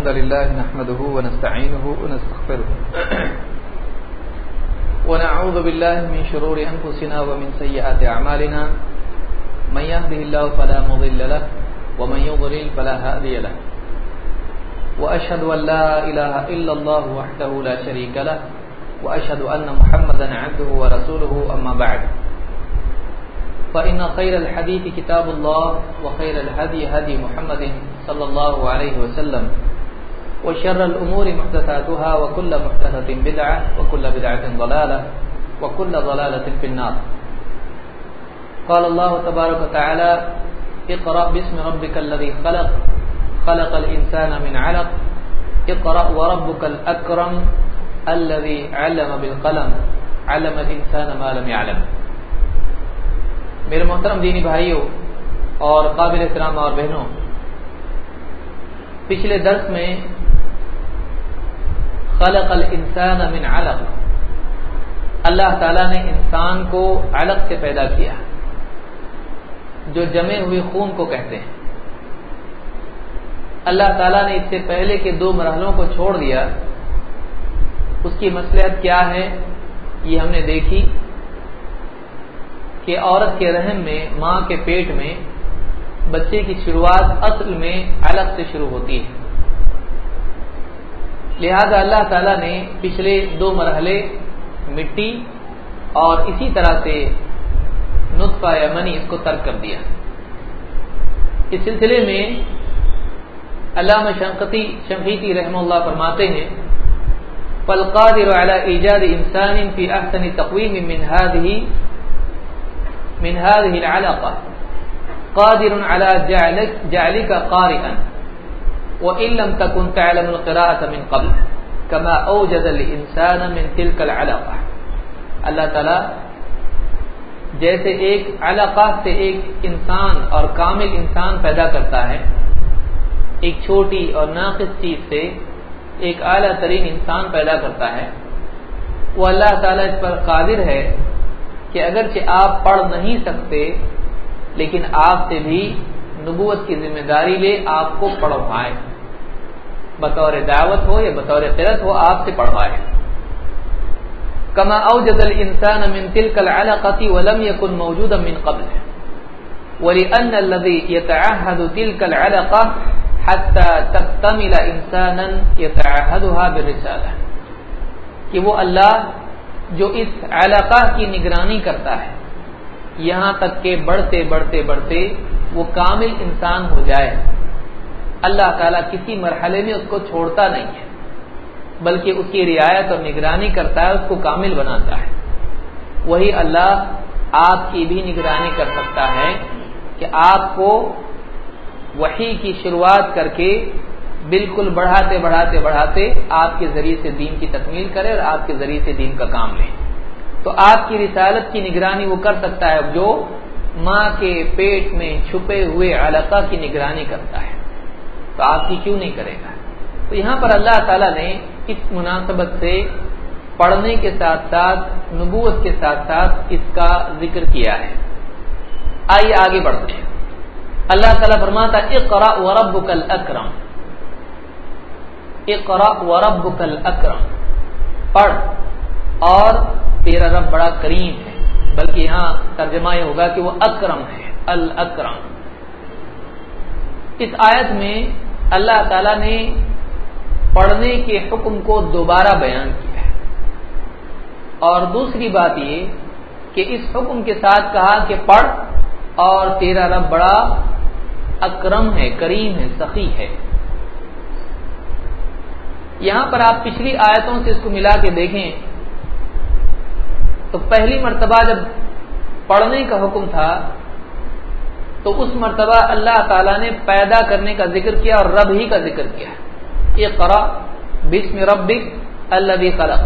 الحمد لله نحمده ونستعينه ونستغفره ونعوذ بالله من شرور أنفسنا ومن سيئات أعمالنا من يهده الله فلا مضل له ومن يضلل فلا هادي له وأشهد أن لا إله إلا الله وحده لا شريك له وأشهد أن محمدا عبده ورسوله أما بعد فإن خير الحديث كتاب الله وخير الهدي هدي محمد صلى الله عليه وسلم وشر الأمور محدثاتها وكل محدثة بدعة وكل بدعة ضلالة وكل ضلالة في النار. قال الله تبارك وتعالى اقرأ باسم ربك الذي خلق خلق الإنسان من علق اقرأ وربك الأكرم الذي علم بالقلم علم الإنسان ما لم يعلم. میرے محترم دینی بھائیوں اور قابل احترام اور بہنوں، پچھلے درس میں خلق الانسان من علق، اللہ تعالیٰ نے انسان کو علق سے پیدا کیا جو جمے ہوئے خون کو کہتے ہیں. اللہ تعالیٰ نے اس سے پہلے کے 2 مرحلوں کو چھوڑ دیا. اس کی مصلحت کیا ہے یہ ہم نے دیکھی کہ عورت کے رحم میں، ماں کے پیٹ میں بچے کی شروعات اصل میں علق سے شروع ہوتی ہے. لہذا اللہ تعالیٰ نے پچھلے 2 مرحلے مٹی اور اسی طرح سے نطفہ یا منی اس کو ترک کر دیا. اس سلسلے میں علامہ شنقیطی رحمہ اللہ فرماتے ہیں فالقادر على ایجاد انسان فی احسن تقویم من هذه العلاقة قادر على جعلك قارئا وإن لم تكن تعلم القراءة من قبل كما أوجد الإنسان من تلك العلاقة. اللہ تعالی جیسے ایک علاقہ سے ایک انسان اور کامل انسان پیدا کرتا ہے، ایک چھوٹی اور ناقص چیز سے ایک اعلیٰ ترین انسان پیدا کرتا ہے، وہ اللہ تعالی اس پر قادر ہے کہ اگرچہ آپ پڑھ نہیں سکتے لیکن آپ سے بھی نبوت کی ذمہ داری لے آپ کو پڑھوائے، بطور دعوت ہو یا بطور قرأت ہو آپ سے پڑھوائے. کما اوجد الانسان من تلك العلقة ولم يكن موجودا من قبل ولأن الذي يتعهد تلك العلقة حتى تكتمل انسانا يتعهدها بالرسالة، کہ وہ اللہ جو اس علاقہ کی نگرانی کرتا ہے یہاں تک کہ بڑھتے بڑھتے بڑھتے وہ کامل انسان ہو جائے. اللہ تعالیٰ کسی مرحلے میں اس کو چھوڑتا نہیں ہے بلکہ اس کی رعایت اور نگرانی کرتا ہے، اس کو کامل بناتا ہے. وہی اللہ آپ کی بھی نگرانی کر سکتا ہے کہ آپ کو وحی کی شروعات کر کے بالکل بڑھاتے بڑھاتے بڑھاتے آپ کے ذریعے سے دین کی تکمیل کرے اور آپ کے ذریعے سے دین کا کام لے. تو آپ کی رسالت کی نگرانی وہ کر سکتا ہے جو ماں کے پیٹ میں چھپے ہوئے علقہ کی نگرانی کرتا ہے، تو آپ کی کیوں نہیں کرے گا؟ تو یہاں پر اللہ تعالیٰ نے اس مناسبت سے پڑھنے کے ساتھ ساتھ نبوت کے ساتھ ساتھ اس کا ذکر کیا ہے. آئیے آگے بڑھتے ہیں. اللہ تعالیٰ فرماتا اقرأ وربک الاکرم، اقرأ وربک الاکرم، پڑھ اور تیرا رب بڑا کریم ہے، بلکہ یہاں ترجمہ یہ ہوگا کہ وہ اکرم ہے، الاکرم. اس آیت میں اللہ تعالیٰ نے پڑھنے کے حکم کو دوبارہ بیان کیا ہے، اور دوسری بات یہ کہ اس حکم کے ساتھ کہا کہ پڑھ اور تیرا رب بڑا اکرم ہے، کریم ہے، سخی ہے. یہاں پر آپ پچھلی آیتوں سے اس کو ملا کے دیکھیں تو پہلی مرتبہ جب پڑھنے کا حکم تھا تو اس مرتبہ اللہ تعالیٰ نے پیدا کرنے کا ذکر کیا اور رب ہی کا ذکر کیا. اقرأ بسم ربک الذی خلق،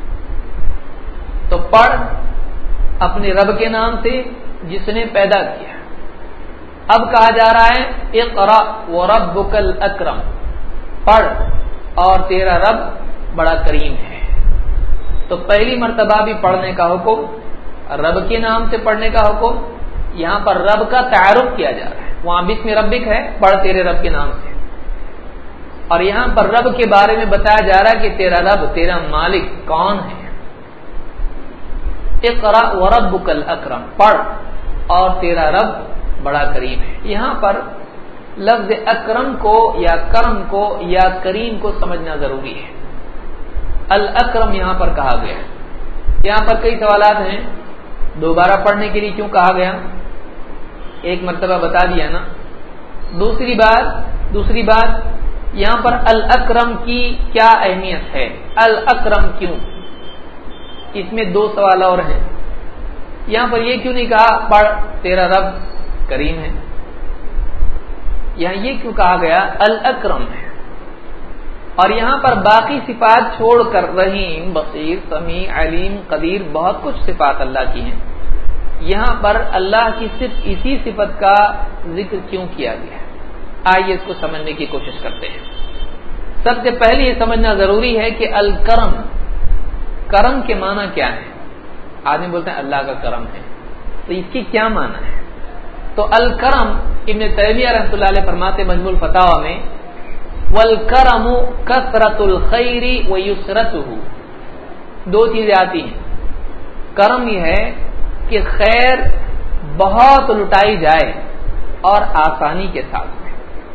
تو پڑھ اپنے رب کے نام سے جس نے پیدا کیا. اب کہا جا رہا ہے اقرأ وربک الاکرم، پڑھ اور تیرا رب بڑا کریم ہے. تو پہلی مرتبہ بھی پڑھنے کا حکم، رب کے نام سے پڑھنے کا حکم، یہاں پر رب کا تعارف کیا جا رہا ہے. وہاں بسم ربک ہے، پڑھ تیرے رب کے نام سے. اور یہاں پر رب کے بارے میں بتایا جا رہا ہے کہ تیرا رب، تیرا مالک کون ہے؟ اقرأ وربک الاکرم، پڑھ اور تیرا رب بڑا کریم ہے۔ یہاں پر لفظ اکرم کو یا کرم کو یا کریم کو سمجھنا ضروری ہے۔ الاکرم یہاں پر کہا گیا، یہاں پر کئی سوالات ہیں، دوبارہ پڑھنے کے لیے کیوں کہا گیا؟ ایک مرتبہ بتا دیا نا۔ دوسری بات یہاں پر الاکرم کی کیا اہمیت ہے؟ الاکرم کیوں؟ اس میں دو سوال اور ہیں۔ یہاں پر یہ کیوں نہیں کہا پڑھ تیرا رب کریم ہے؟ یہاں یہ کیوں کہا گیا الاکرم ہے؟ اور یہاں پر باقی صفات چھوڑ کر رحیم، بصیر، سمیع، علیم، قدیر، بہت کچھ صفات اللہ کی ہیں، یہاں پر اللہ کی صرف اسی صفت کا ذکر کیوں کیا گیا ہے؟ آئیے اس کو سمجھنے کی کوشش کرتے ہیں۔ سب سے پہلے یہ سمجھنا ضروری ہے کہ الکرم، کرم کے معنی کیا ہے؟ آدمی بولتے ہیں اللہ کا کرم ہے، تو اس کی کیا معنی ہے؟ تو الکرم ابن تیمیہ رحمۃ اللہ علیہ فرماتے مجموع الفتاوی میں، والکرم کثرت الخیر ویسرتہ، دو چیزیں آتی ہیں۔ کرم یہ ہے کہ خیر بہت لٹائی جائے اور آسانی کے ساتھ میں،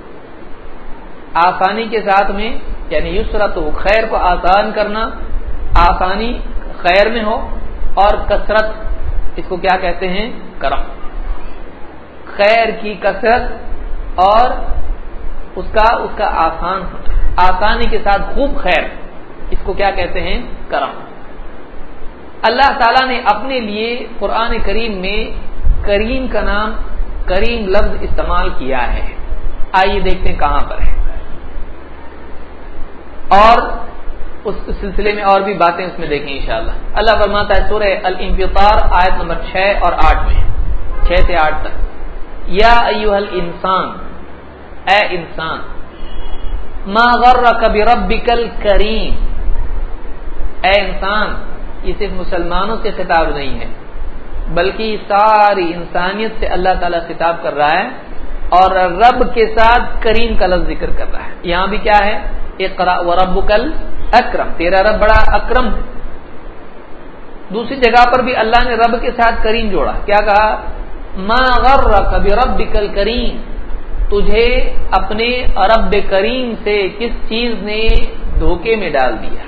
آسانی کے ساتھ میں یعنی یسرت ہو، خیر کو آسان کرنا، آسانی خیر میں ہو، اور کثرت اس کو کیا کہتے ہیں؟ کرم، خیر کی کثرت اور اس کا آسان ہونا، آسانی کے ساتھ خوب خیر، اس کو کیا کہتے ہیں؟ کرم۔ اللہ تعالیٰ نے اپنے لیے قرآن کریم میں کریم کا نام، کریم لفظ استعمال کیا ہے۔ آئیے دیکھتے ہیں کہاں پر ہے، اور اس سلسلے میں اور بھی باتیں اس میں دیکھیں انشاءاللہ۔ اللہ فرماتا ہے سورہ الانفطار آیت نمبر 6 اور 8 میں، 6 سے 8 تک، یا ایھا الانسان، اے انسان، ما غرک بربک الکریم، اے انسان، یہ صرف مسلمانوں سے خطاب نہیں ہے بلکہ ساری انسانیت سے اللہ تعالیٰ خطاب کر رہا ہے، اور رب کے ساتھ کریم کا لفظ ذکر کر رہا ہے۔ یہاں بھی کیا ہے؟ اقرأ وربک الاکرم، تیرا رب بڑا اکرم ہے۔ دوسری جگہ پر بھی اللہ نے رب کے ساتھ کریم جوڑا، کیا کہا؟ ما غرک بربک الکریم، تجھے اپنے رب کریم سے کس چیز نے دھوکے میں ڈال دیا؟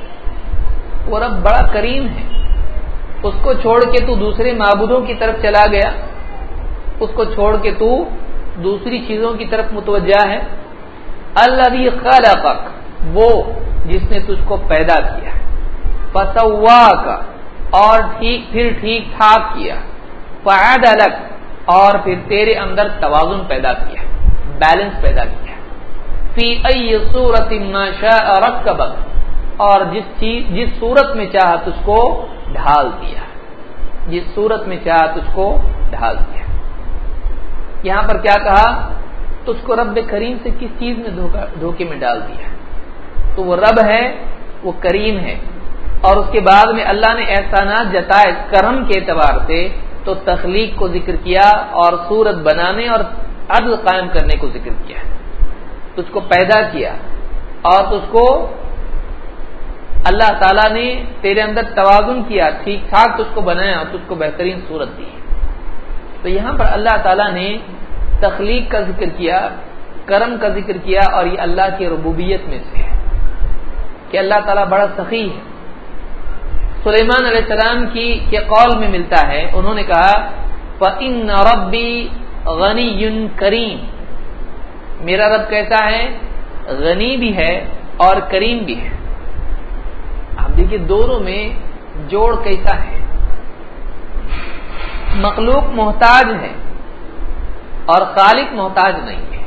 وہ رب بڑا کریم ہے، اس کو چھوڑ کے تو دوسرے معبودوں کی طرف چلا گیا، اس کو چھوڑ کے تو دوسری چیزوں کی طرف متوجہ ہے۔ الذی خلقک، وہ جس نے تجھ کو پیدا کیا، فسواک، اور پھر ٹھیک ٹھاک کیا، فعدلک، اور پھر تیرے اندر توازن پیدا کیا، بیلنس پیدا کیا، فی ای صورت ما شاء رکبک، اور جس صورت میں چاہا تجھ کو ڈھال دیا، جس صورت میں چاہا تجھ کو ڈھال دیا۔ یہاں پر کیا کہا؟ تجھ کو رب کریم سے کس چیز میں دھوکے میں ڈال دیا؟ تو وہ رب ہے، وہ کریم ہے، اور اس کے بعد میں اللہ نے احسانات جتائے کرم کے اعتبار سے، تو تخلیق کو ذکر کیا اور صورت بنانے اور عدل قائم کرنے کو ذکر کیا، تجھ کو پیدا کیا اور تجھ کو اللہ تعالیٰ نے تیرے اندر توازن کیا، ٹھیک ٹھاک تجھ کو بنایا اور تجھ کو بہترین صورت دی۔ تو یہاں پر اللہ تعالیٰ نے تخلیق کا ذکر کیا، کرم کا ذکر کیا، اور یہ اللہ کی ربوبیت میں سے ہے کہ اللہ تعالیٰ بڑا سخی ہے۔ سلیمان علیہ السلام کے قول میں ملتا ہے، انہوں نے کہا فَإِنَّ رَبِّي غَنِيٌّ کریم، میرا رب کیسا ہے؟ غنی بھی ہے اور کریم بھی ہے۔ آپ دیکھیے دونوں میں جوڑ کیسا ہے؟ مخلوق محتاج ہے اور خالق محتاج نہیں ہے،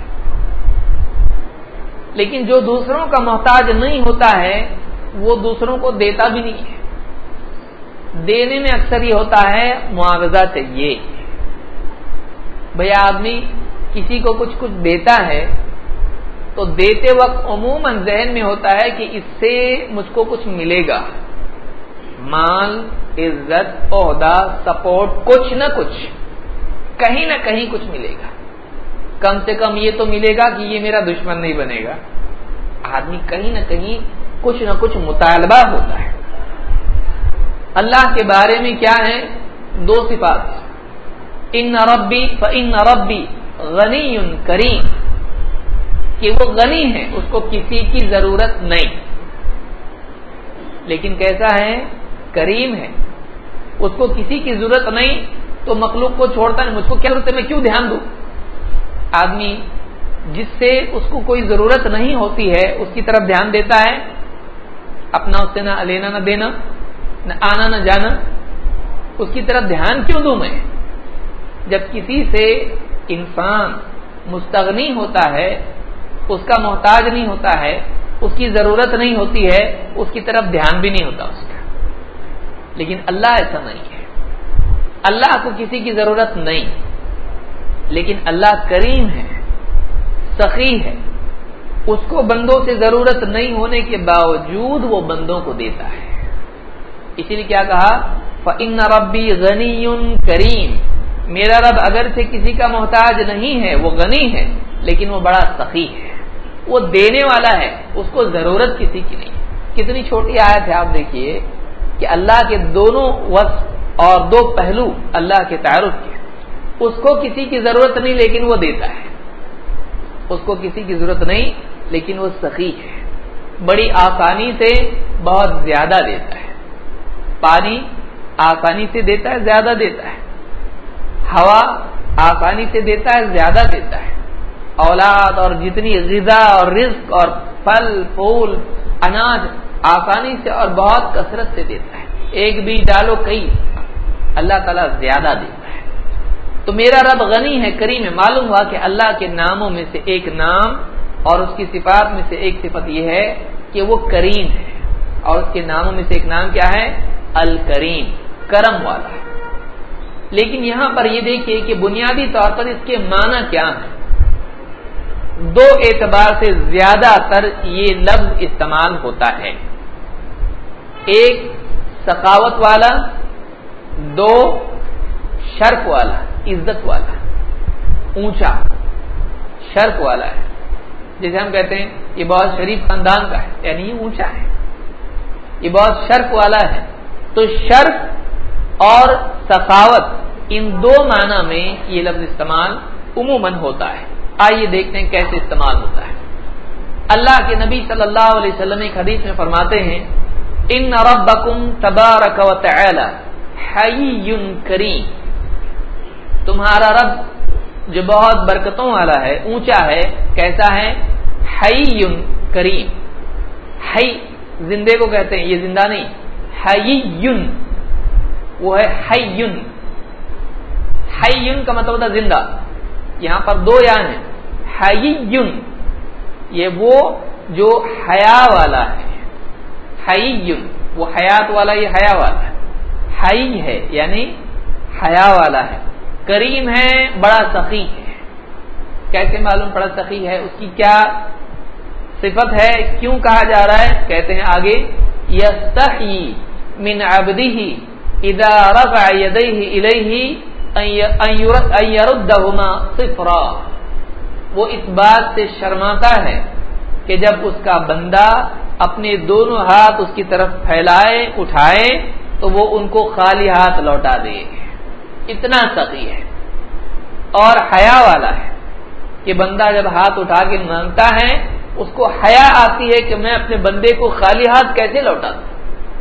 لیکن جو دوسروں کا محتاج نہیں ہوتا ہے وہ دوسروں کو دیتا بھی نہیں ہے۔ دینے میں اکثر یہ ہوتا ہے معاوضہ چاہیے، بھئی آدمی کسی کو کچھ دیتا ہے تو دیتے وقت عموماً ذہن میں ہوتا ہے کہ اس سے مجھ کو کچھ ملے گا، مال، عزت، عہدہ، سپورٹ، کچھ نہ کچھ، کہیں نہ کہیں کچھ ملے گا، کم سے کم یہ تو ملے گا کہ یہ میرا دشمن نہیں بنے گا، آدمی کہیں نہ کہیں کچھ نہ کچھ مطالبہ ہوتا ہے. اللہ کے بارے میں کیا ہے؟ دو صفات. ان ربی فان ربی غنی کریم، کہ وہ غنی ہے، اس کو کسی کی ضرورت نہیں، لیکن کیسا ہے؟ کریم ہے، اس کو کسی کی ضرورت نہیں تو مخلوق کو چھوڑتا نہیں. مجھ کو کیا ضرورت ہے، میں کیوں دھیان دوں؟ آدمی جس سے اس کو کوئی ضرورت نہیں ہوتی ہے اس کی طرف دھیان دیتا ہے، اپنا اس سے نہ لینا نہ دینا، نہ آنا نہ جانا، اس کی طرف دھیان کیوں دوں میں؟ جب کسی سے انسان مستغنی ہوتا ہے، اس کا محتاج نہیں ہوتا ہے، اس کی ضرورت نہیں ہوتی ہے، اس کی طرف دھیان بھی نہیں ہوتا اس کا. لیکن اللہ ایسا نہیں ہے. اللہ کو کسی کی ضرورت نہیں، لیکن اللہ کریم ہے، سخی ہے. اس کو بندوں سے ضرورت نہیں ہونے کے باوجود وہ بندوں کو دیتا ہے. اسی لیے کیا کہا؟ فَإِنَّ رَبِّي غَنِيٌّ کریم. میرا رب اگرچہ کسی کا محتاج نہیں ہے، وہ غنی ہے، لیکن وہ بڑا سخی ہے، وہ دینے والا ہے، اس کو ضرورت کسی کی نہیں. کتنی چھوٹی آیت ہے، آپ دیکھیے کہ اللہ کے دونوں وصف اور دو پہلو اللہ کے تعارف کے. اس کو کسی کی ضرورت نہیں لیکن وہ دیتا ہے، اس کو کسی کی ضرورت نہیں لیکن وہ سخی ہے، بڑی آسانی سے بہت زیادہ دیتا ہے. پانی آسانی سے دیتا ہے، زیادہ دیتا ہے. ہوا آسانی سے دیتا ہے، زیادہ دیتا ہے. اولاد اور جتنی غذا اور رزق اور پھل پھول اناج آسانی سے اور بہت کثرت سے دیتا ہے. ایک بھی ڈالو کئی، اللہ تعالیٰ زیادہ دیتا ہے. تو میرا رب غنی ہے، کریم ہے. معلوم ہوا کہ اللہ کے ناموں میں سے ایک نام اور اس کی صفات میں سے ایک صفت یہ ہے کہ وہ کریم ہے، اور اس کے ناموں میں سے ایک نام کیا ہے؟ الکریم، کرم والا ہے. لیکن یہاں پر یہ دیکھیے کہ بنیادی طور پر اس کے معنی کیا ہے. دو اعتبار سے زیادہ تر یہ لفظ استعمال ہوتا ہے. ایک سخاوت والا، دو شرف والا، عزت والا، اونچا، شرف والا ہے. جیسے ہم کہتے ہیں یہ بہت شریف خاندان کا ہے، یعنی یہ اونچا ہے، یہ بہت شرف والا ہے. تو شرف اور سخاوت، ان دو معنی میں یہ لفظ استعمال عموماً ہوتا ہے. آئیے دیکھتے ہیں کیسے استعمال ہوتا ہے. اللہ کے نبی صلی اللہ علیہ وسلم ایک حدیث میں فرماتے ہیں ان ربکم تبارک و تعالی حی کریم. تمہارا رب جو بہت برکتوں والا ہے، اونچا ہے، کیسا ہے؟ حی کریم. حی زندے کو کہتے ہیں، یہ زندہ نہیں. حی وہ ہے حی. حی کا مطلب ہوتا ہے زندہ. یہاں پر دو یا ہیں. حی یہ وہ جو حیا والا ہے. حی وہ حیات والا، یہ حیا والا ہے. حی ہے یعنی حیا والا ہے. کریم ہے، بڑا سخی ہے. کیسے معلوم بڑا سخی ہے؟ اس کی کیا صفت ہے؟ کیوں کہا جا رہا ہے؟ کہتے ہیں آگے یستحی من عبده اذا رفع یدیہ الیہ ان یردہما صفرا. وہ اس بات سے شرماتا ہے کہ جب اس کا بندہ اپنے دونوں ہاتھ اس کی طرف پھیلائے، اٹھائے، تو وہ ان کو خالی ہاتھ لوٹا دے. اتنا سخی ہے. اور حیا والا ہے کہ بندہ جب ہاتھ اٹھا کے مانگتا ہے، اس کو حیا آتی ہے کہ میں اپنے بندے کو خالی ہاتھ کیسے لوٹا دوں.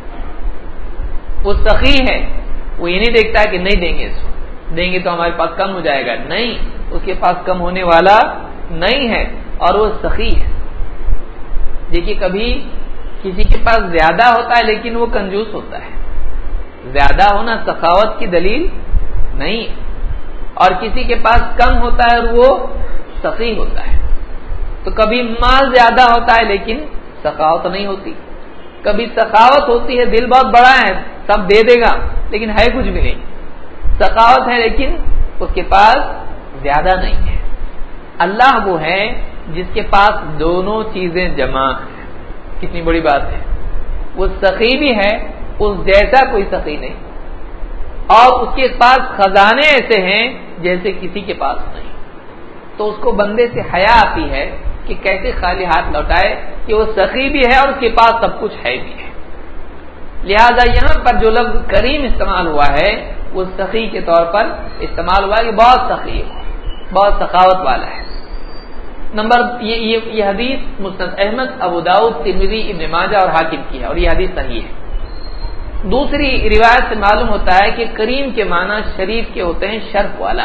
وہ سخی ہے، وہ یہ نہیں دیکھتا ہے کہ نہیں دیں گے، اس کو دیں گے تو ہمارے پاس کم ہو جائے گا. نہیں، اس کے پاس کم ہونے والا نہیں ہے، اور وہ سخی ہے. دیکھیے کبھی کسی کے پاس زیادہ ہوتا ہے لیکن وہ کنجوس ہوتا ہے. زیادہ ہونا سخاوت کی دلیل نہیں. اور کسی کے پاس کم ہوتا ہے اور وہ سخی ہوتا ہے. تو کبھی مال زیادہ ہوتا ہے لیکن سخاوت نہیں ہوتی. کبھی سخاوت ہوتی ہے، دل بہت بڑا ہے، سب دے دے گا لیکن ہے کچھ بھی نہیں. سخاوت ہے لیکن اس کے پاس زیادہ نہیں ہے. اللہ وہ ہے جس کے پاس دونوں چیزیں جمع ہیں. کتنی بڑی بات ہے. وہ سخی بھی ہے، اس جیسا کوئی سخی نہیں، اور اس کے پاس خزانے ایسے ہیں جیسے کسی کے پاس نہیں. تو اس کو بندے سے حیا آتی ہے کہ کہ کیسے خالی ہاتھ لوٹائے کہ وہ سخی بھی ہے اور اس کے پاس سب کچھ ہے بھی ہے. لہذا یہاں پر جو لفظ کریم استعمال ہوا ہے وہ سخی کے طور پر استعمال ہوا ہے کہ بہت سخی ہے, بہت سخاوت والا ہے. نمبر یہ حدیث مسند احمد, ابو داؤد, ترمذی, ابن ماجہ اور حاکم کی ہے اور یہ حدیث صحیح ہے. دوسری روایت سے معلوم ہوتا ہے کہ کریم کے معنی شریف کے ہوتے ہیں, شرف والا.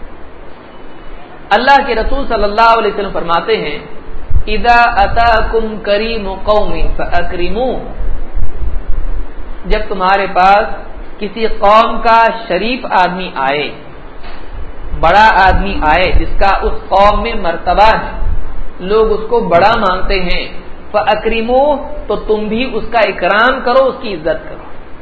اللہ کے رسول صلی اللہ علیہ وسلم فرماتے ہیں اذا اتاکم کریم قوم فاکرموہ, جب تمہارے پاس کسی قوم کا شریف آدمی آئے, بڑا آدمی آئے جس کا اس قوم میں مرتبہ ہے, لوگ اس کو بڑا مانتے ہیں, فاکرموہ, تو تم بھی اس کا اکرام کرو, اس کی عزت کرو.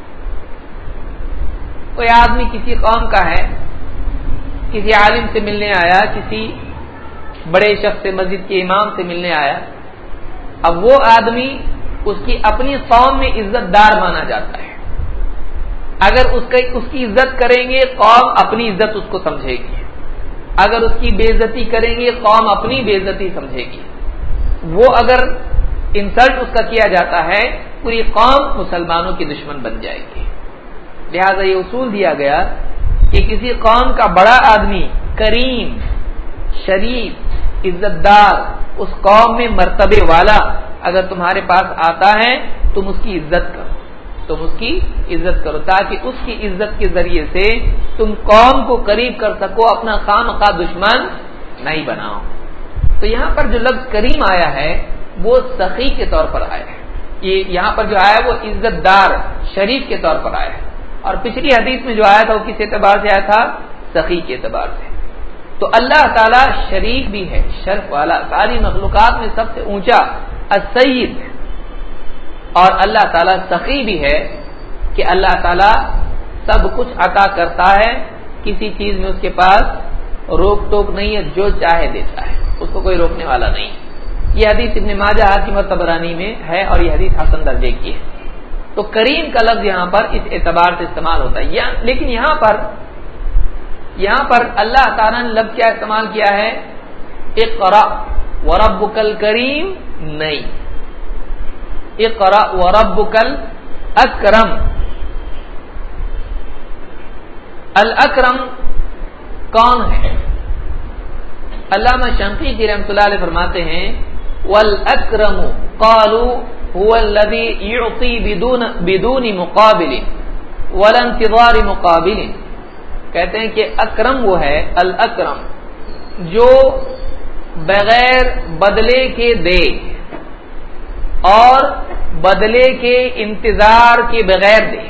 کوئی آدمی کسی قوم کا ہے, کسی عالم سے ملنے آیا, کسی بڑے شخص سے, مسجد کے امام سے ملنے آیا. اب وہ آدمی اس کی اپنی قوم میں عزت دار مانا جاتا ہے. اگر اس کی عزت کریں گے قوم اپنی عزت اس کو سمجھے گی, اگر اس کی بے عزتی کریں گے قوم اپنی بے عزتی سمجھے گی. وہ اگر انسلٹ اس کا کیا جاتا ہے پوری قوم مسلمانوں کی دشمن بن جائے گی. لہذا یہ اصول دیا گیا کہ کسی قوم کا بڑا آدمی, کریم, شریف, عزت دار, اس قوم میں مرتبے والا اگر تمہارے پاس آتا ہے تم اس کی عزت کرو, تاکہ اس کی عزت کے ذریعے سے تم قوم کو قریب کر سکو, اپنا خواہ دشمن نہیں بناؤ. تو یہاں پر جو لفظ کریم آیا ہے وہ سخی کے طور پر آیا ہے. یہ یہاں پر جو آیا وہ عزت دار, شریف کے طور پر آیا ہے. اور پچھلی حدیث میں جو آیا تھا وہ کس اعتبار سے آیا تھا؟ سخی کے اعتبار سے. تو اللہ تعالیٰ شریف بھی ہے, شرف والا, ساری مخلوقات میں سب سے اونچا السید, اور اللہ تعالیٰ سخی بھی ہے کہ اللہ تعالیٰ سب کچھ عطا کرتا ہے, کسی چیز میں اس کے پاس روک ٹوک نہیں ہے, جو چاہے دیتا ہے, اس کو کوئی روکنے والا نہیں. یہ حدیث ابن ماجہ, حاکم اور طبرانی میں ہے اور یہ حدیث حسن درجے کی ہے. تو کریم کا لفظ یہاں پر اس اعتبار سے استعمال ہوتا ہے. لیکن یہاں پر اللہ تعالیٰ نے لفظ کیا استعمال کیا ہے؟ اقرأ وربک الکریم نہیں, اقرأ وربک الاکرم. الاکرم کون ہے؟ علامہ شنقیطی رحمۃ اللہ علیہ فرماتے ہیں والاکرم قالوا هو الذي يعطي بدون مقابل ولا انتظار مقابل. کہتے ہیں کہ اکرم وہ ہے, الاکرم, جو بغیر بدلے کے دے اور بدلے کے انتظار کے بغیر دے.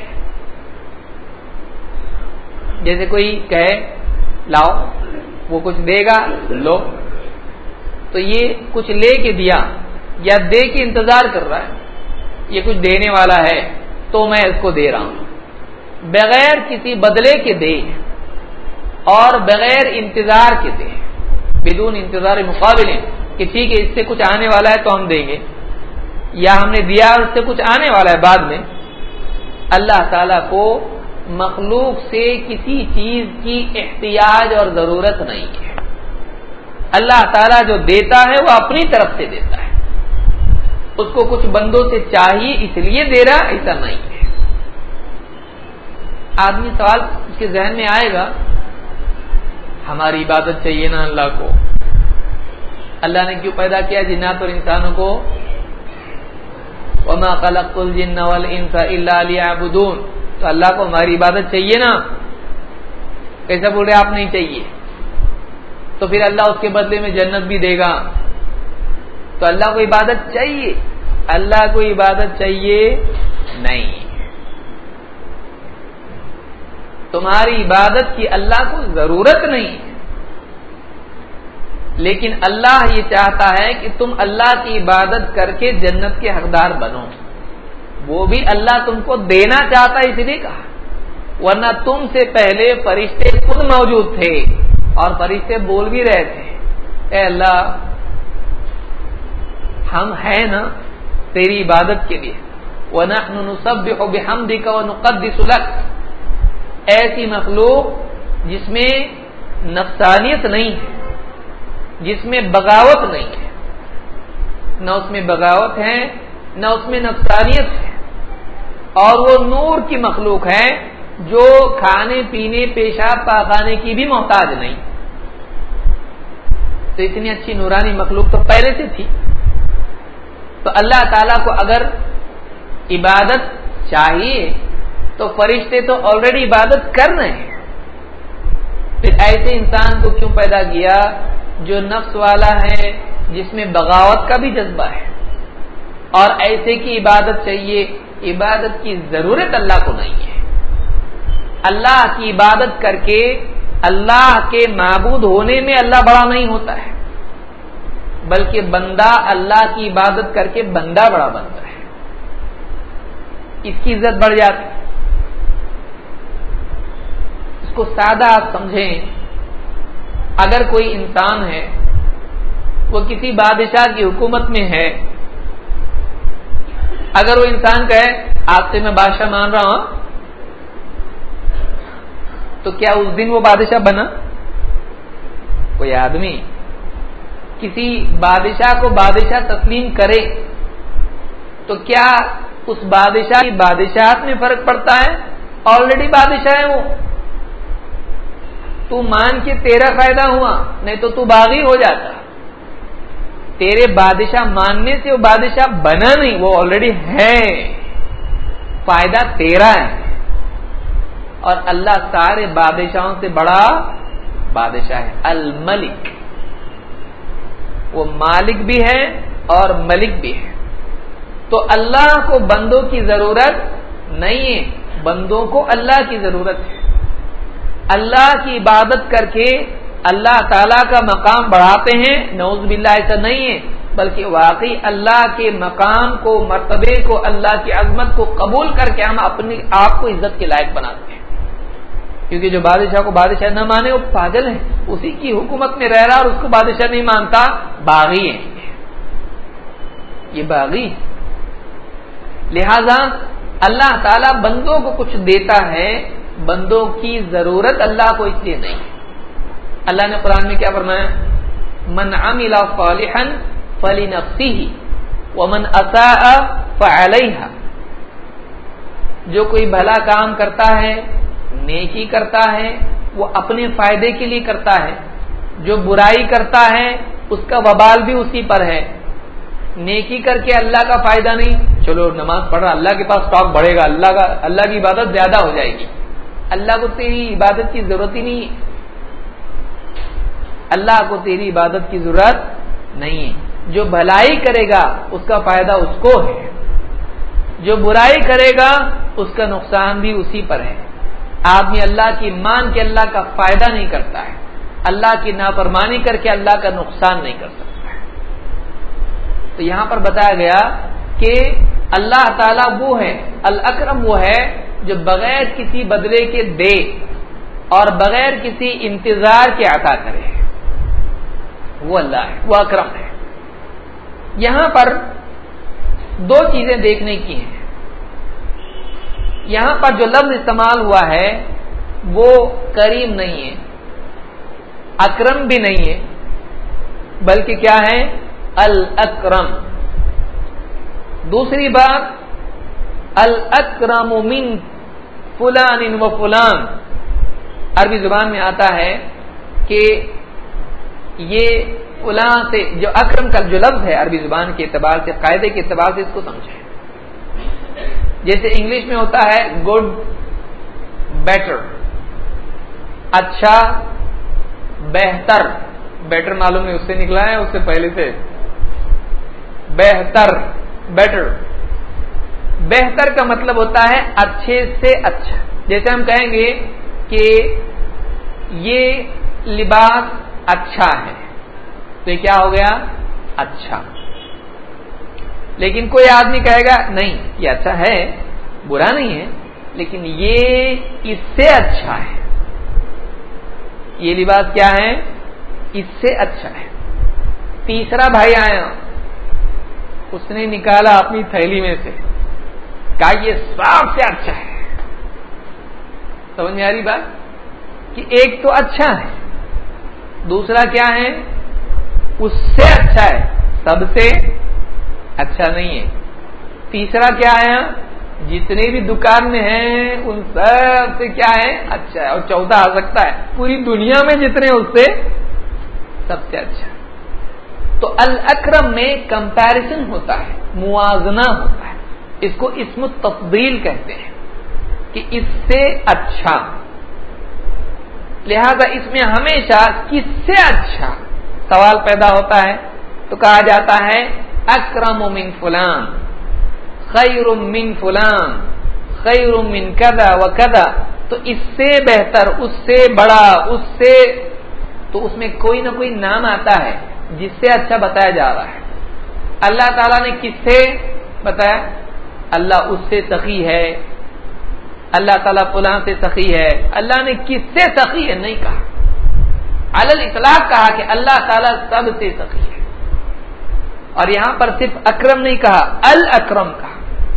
جیسے کوئی کہے لاؤ, وہ کچھ دے گا, لو. تو یہ کچھ لے کے دیا یا دے کے انتظار کر رہا ہے, یہ کچھ دینے والا ہے تو میں اس کو دے رہا ہوں, بغیر کسی بدلے کے دے اور بغیر انتظار کے دے, بدون انتظار مقابل, کہ ٹھیک ہے اس سے کچھ آنے والا ہے تو ہم دیں گے, یا ہم نے دیا اس سے کچھ آنے والا ہے بعد میں. اللہ تعالیٰ کو مخلوق سے کسی چیز کی احتیاج اور ضرورت نہیں ہے. اللہ تعالیٰ جو دیتا ہے وہ اپنی طرف سے دیتا ہے, اس کو کچھ بندوں سے چاہیے اس لیے دے رہا, ایسا نہیں ہے. آدمی سوال اس کے ذہن میں آئے گا, ہماری عبادت چاہیے نا اللہ کو, اللہ نے کیوں پیدا کیا جنات اور انسانوں کو؟ وما خلقت الجن والانس الا ليعبدون. تو اللہ کو ہماری عبادت چاہیے نا, کیسا بول رہے آپ نہیں چاہیے؟ تو پھر اللہ اس کے بدلے میں جنت بھی دے گا. تو اللہ کو عبادت چاہیے, اللہ کو عبادت چاہیے نہیں. تمہاری عبادت کی اللہ کو ضرورت نہیں, لیکن اللہ یہ چاہتا ہے کہ تم اللہ کی عبادت کر کے جنت کے حقدار بنو. وہ بھی اللہ تم کو دینا چاہتا ہے اس لیے کہا, ورنہ تم سے پہلے فرشتے خود موجود تھے اور فرشتے بول بھی رہے تھے, اے اللہ ہم ہیں نا تیری عبادت کے لیے, وَنَحْنُ نُسَبِّحُ بِحَمْدِكَ وَنُقَدِّسُ لَكَ. ایسی مخلوق جس میں نفسانیت نہیں ہے, جس میں بغاوت نہیں ہے, نہ اس میں بغاوت ہے، نہ اس میں نفسانیت ہے، اور وہ نور کی مخلوق ہے جو کھانے پینے پیشاب پاخانے کی بھی محتاج نہیں. تو اتنی اچھی نورانی مخلوق تو پہلے سے تھی. تو اللہ تعالیٰ کو اگر عبادت چاہیے تو فرشتے تو آلریڈی عبادت کر رہے ہیں. پھر ایسے انسان کو کیوں پیدا کیا جو نفس والا ہے، جس میں بغاوت کا بھی جذبہ ہے، اور ایسے کی عبادت چاہیے؟ عبادت کی ضرورت اللہ کو نہیں ہے. اللہ کی عبادت کر کے اللہ کے معبود ہونے میں اللہ بڑا نہیں ہوتا ہے، بلکہ بندہ اللہ کی عبادت کر کے بندہ بڑا بنتا ہے، اس کی عزت بڑھ جاتی ہے. اس کو سادہ آپ سمجھیں. اگر کوئی انسان ہے، وہ کسی بادشاہ کی حکومت میں ہے، اگر وہ انسان کہے آج سے میں بادشاہ مان رہا ہوں، تو کیا اس دن وہ بادشاہ بنا؟ کوئی آدمی کسی بادشاہ کو بادشاہ تسلیم کرے تو کیا اس بادشاہ کی بادشاہت میں فرق پڑتا ہے؟ آلریڈی بادشاہ ہے وہ. تو مان کے تیرا فائدہ ہوا، نہیں تو تو باغی ہو جاتا. تیرے بادشاہ ماننے سے وہ بادشاہ بنا نہیں، وہ آلریڈی ہے، فائدہ تیرا ہے. اور اللہ سارے بادشاہوں سے بڑا بادشاہ ہے، الملک. وہ مالک بھی ہے اور ملک بھی ہے. تو اللہ کو بندوں کی ضرورت نہیں ہے، بندوں کو اللہ کی ضرورت ہے. اللہ کی عبادت کر کے اللہ تعالیٰ کا مقام بڑھاتے ہیں؟ نعوذ باللہ، ایسا نہیں ہے، بلکہ واقعی اللہ کے مقام کو، مرتبے کو، اللہ کی عظمت کو قبول کر کے ہم اپنے آپ کو عزت کے لائق بناتے ہیں. کیونکہ جو بادشاہ کو بادشاہ نہ مانے وہ پاگل ہے، اسی کی حکومت میں رہ رہا اور اس کو بادشاہ نہیں مانتا، باغی ہے، یہ باغی. لہذا اللہ تعالیٰ بندوں کو کچھ دیتا ہے، بندوں کی ضرورت اللہ کو اس لیے نہیں. اللہ نے قرآن میں کیا فرمایا؟ من عمل صالحا فلنفسه ومن اساء فعليها. جو کوئی بھلا کام کرتا ہے، نیکی کرتا ہے، وہ اپنے فائدے کے لیے کرتا ہے. جو برائی کرتا ہے اس کا وبال بھی اسی پر ہے. نیکی کر کے اللہ کا فائدہ نہیں، چلو نماز پڑھ رہا، اللہ کے پاس اسٹاک بڑھے گا، اللہ کی عبادت زیادہ ہو جائے گی. اللہ کو تیری عبادت کی ضرورت ہی نہیں ہے. اللہ کو تیری عبادت کی ضرورت نہیں ہے. جو بھلائی کرے گا اس کا فائدہ اس کو ہے، جو برائی کرے گا اس کا نقصان بھی اسی پر ہے. آدمی اللہ کی مان کے اللہ کا فائدہ نہیں کرتا ہے، اللہ کی نافرمانی کر کے اللہ کا نقصان نہیں کر سکتا ہے. تو یہاں پر بتایا گیا کہ اللہ تعالیٰ وہ ہے، الاکرم وہ ہے جو بغیر کسی بدلے کے دے اور بغیر کسی انتظار کے عطا کرے. وہ اللہ ہے، وہ اکرم ہے. یہاں پر دو چیزیں دیکھنے کی ہیں. یہاں پر جو لفظ استعمال ہوا ہے وہ کریم نہیں ہے، اکرم بھی نہیں ہے، بلکہ کیا ہے؟ الاکرم. دوسری بات، الاکرم من فلان و فلان. عربی زبان میں آتا ہے کہ یہ فلاں سے، جو اکرم کا جو لفظ ہے عربی زبان کے اعتبار سے، قاعدے کے اعتبار سے اس کو سمجھیں. جیسے انگلش میں ہوتا ہے گڈ، بیٹر، اچھا، بہتر. بیٹر معلوم ہے اس سے نکلا ہے، اس سے پہلے سے بہتر، بیٹر. بہتر کا مطلب ہوتا ہے اچھے سے اچھا. جیسے ہم کہیں گے کہ یہ لباس اچھا ہے، تو یہ کیا ہو گیا؟ اچھا. لیکن کوئی آدمی کہے گا نہیں یہ اچھا ہے، برا نہیں ہے، لیکن یہ اس سے اچھا ہے. یہ لباس کیا ہے؟ اس سے اچھا ہے. تیسرا بھائی آیا، اس نے نکالا اپنی تھیلی میں سے، کہا یہ سب سے اچھا ہے. سمجھ میں آ رہی بات؟ کہ ایک تو اچھا ہے، دوسرا کیا ہے؟ اس سے اچھا ہے، سب سے اچھا نہیں ہے. تیسرا کیا ہے؟ جتنے بھی دکان میں ہیں ان سب سے کیا ہے؟ اچھا ہے. اور چوتھا آ سکتا ہے پوری دنیا میں جتنے اس سے سب سے اچھا. تو الاکرم میں کمپیریزن ہوتا ہے، موازنہ ہوتا ہے. اس کو اسم التفضیل کہتے ہیں کہ اس سے اچھا. لہذا اس میں ہمیشہ کس سے اچھا سوال پیدا ہوتا ہے تو کہا جاتا ہے اکرم من فلان، خیر من فلان، خیر من کذا و کذا. تو اس سے بہتر، اس سے بڑا، اس سے، تو اس میں کوئی نہ کوئی نام آتا ہے جس سے اچھا بتایا جا رہا ہے. اللہ تعالیٰ نے کس سے بتایا؟ اللہ اس سے سخی ہے، اللہ تعالیٰ فلاں سے سخی ہے. اللہ نے کس سے سخی ہے نہیں کہا، علی الاطلاق کہا کہ اللہ تعالیٰ سب سے سخی ہے. اور یہاں پر صرف اکرم نہیں کہا، الاکرم کہا،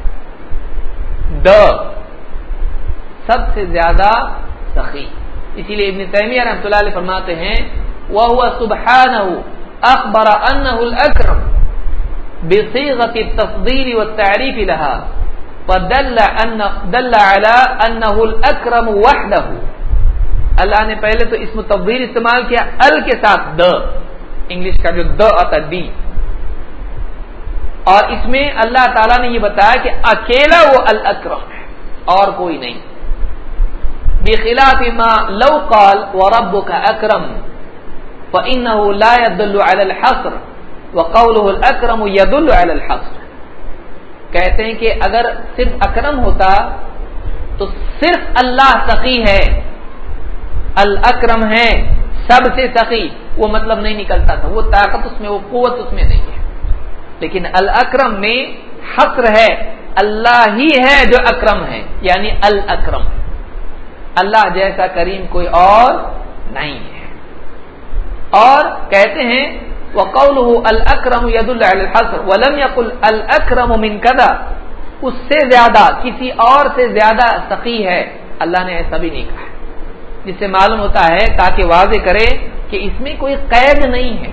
سب سے زیادہ سخی. اسی لیے ابن تیمیہ رحمۃ اللہ علیہ فرماتے ہیں وَهُوَ سُبْحَانَهُ أَخْبَرَ أَنَّهُ الْأَكْرَمُ بِصِيغَةِ التَّفْضِيلِ وَالتَّعْرِيفِ لَهَا فَدَلَّ عَلَى أَنَّهُ الْأَكْرَمُ وَحْدَهُ. اللہ نے پہلے تو اسم تفضیل استعمال کیا ال کے ساتھ، انگلش کا جو آتا ہے دی، اور اس میں اللہ تعالیٰ نے یہ بتایا کہ اکیلا وہ الاکرم ہے اور کوئی نہیں. بخلاف ما لو قال وربك اکرم فانه لا يدل على الحصر وقوله الاکرم يدل على الحصر. کہتے ہیں کہ اگر صرف اکرم ہوتا تو صرف اللہ سخی ہے، الاکرم ہے، سب سے سخی، وہ مطلب نہیں نکلتا تھا، وہ طاقت اس میں، وہ قوت اس میں نہیں ہے. لیکن الاکرم میں حصر ہے، اللہ ہی ہے جو اکرم ہے، یعنی الاکرم، اللہ جیسا کریم کوئی اور نہیں ہے. اور کہتے ہیں وقوله الاکرم يدل على الحصر ولم يقل الاکرم من كذا، اس سے زیادہ، کسی اور سے زیادہ سخی ہے، اللہ نے ایسا بھی نہیں کہا. جس سے معلوم ہوتا ہے تاکہ واضح کرے کہ اس میں کوئی قید نہیں ہے.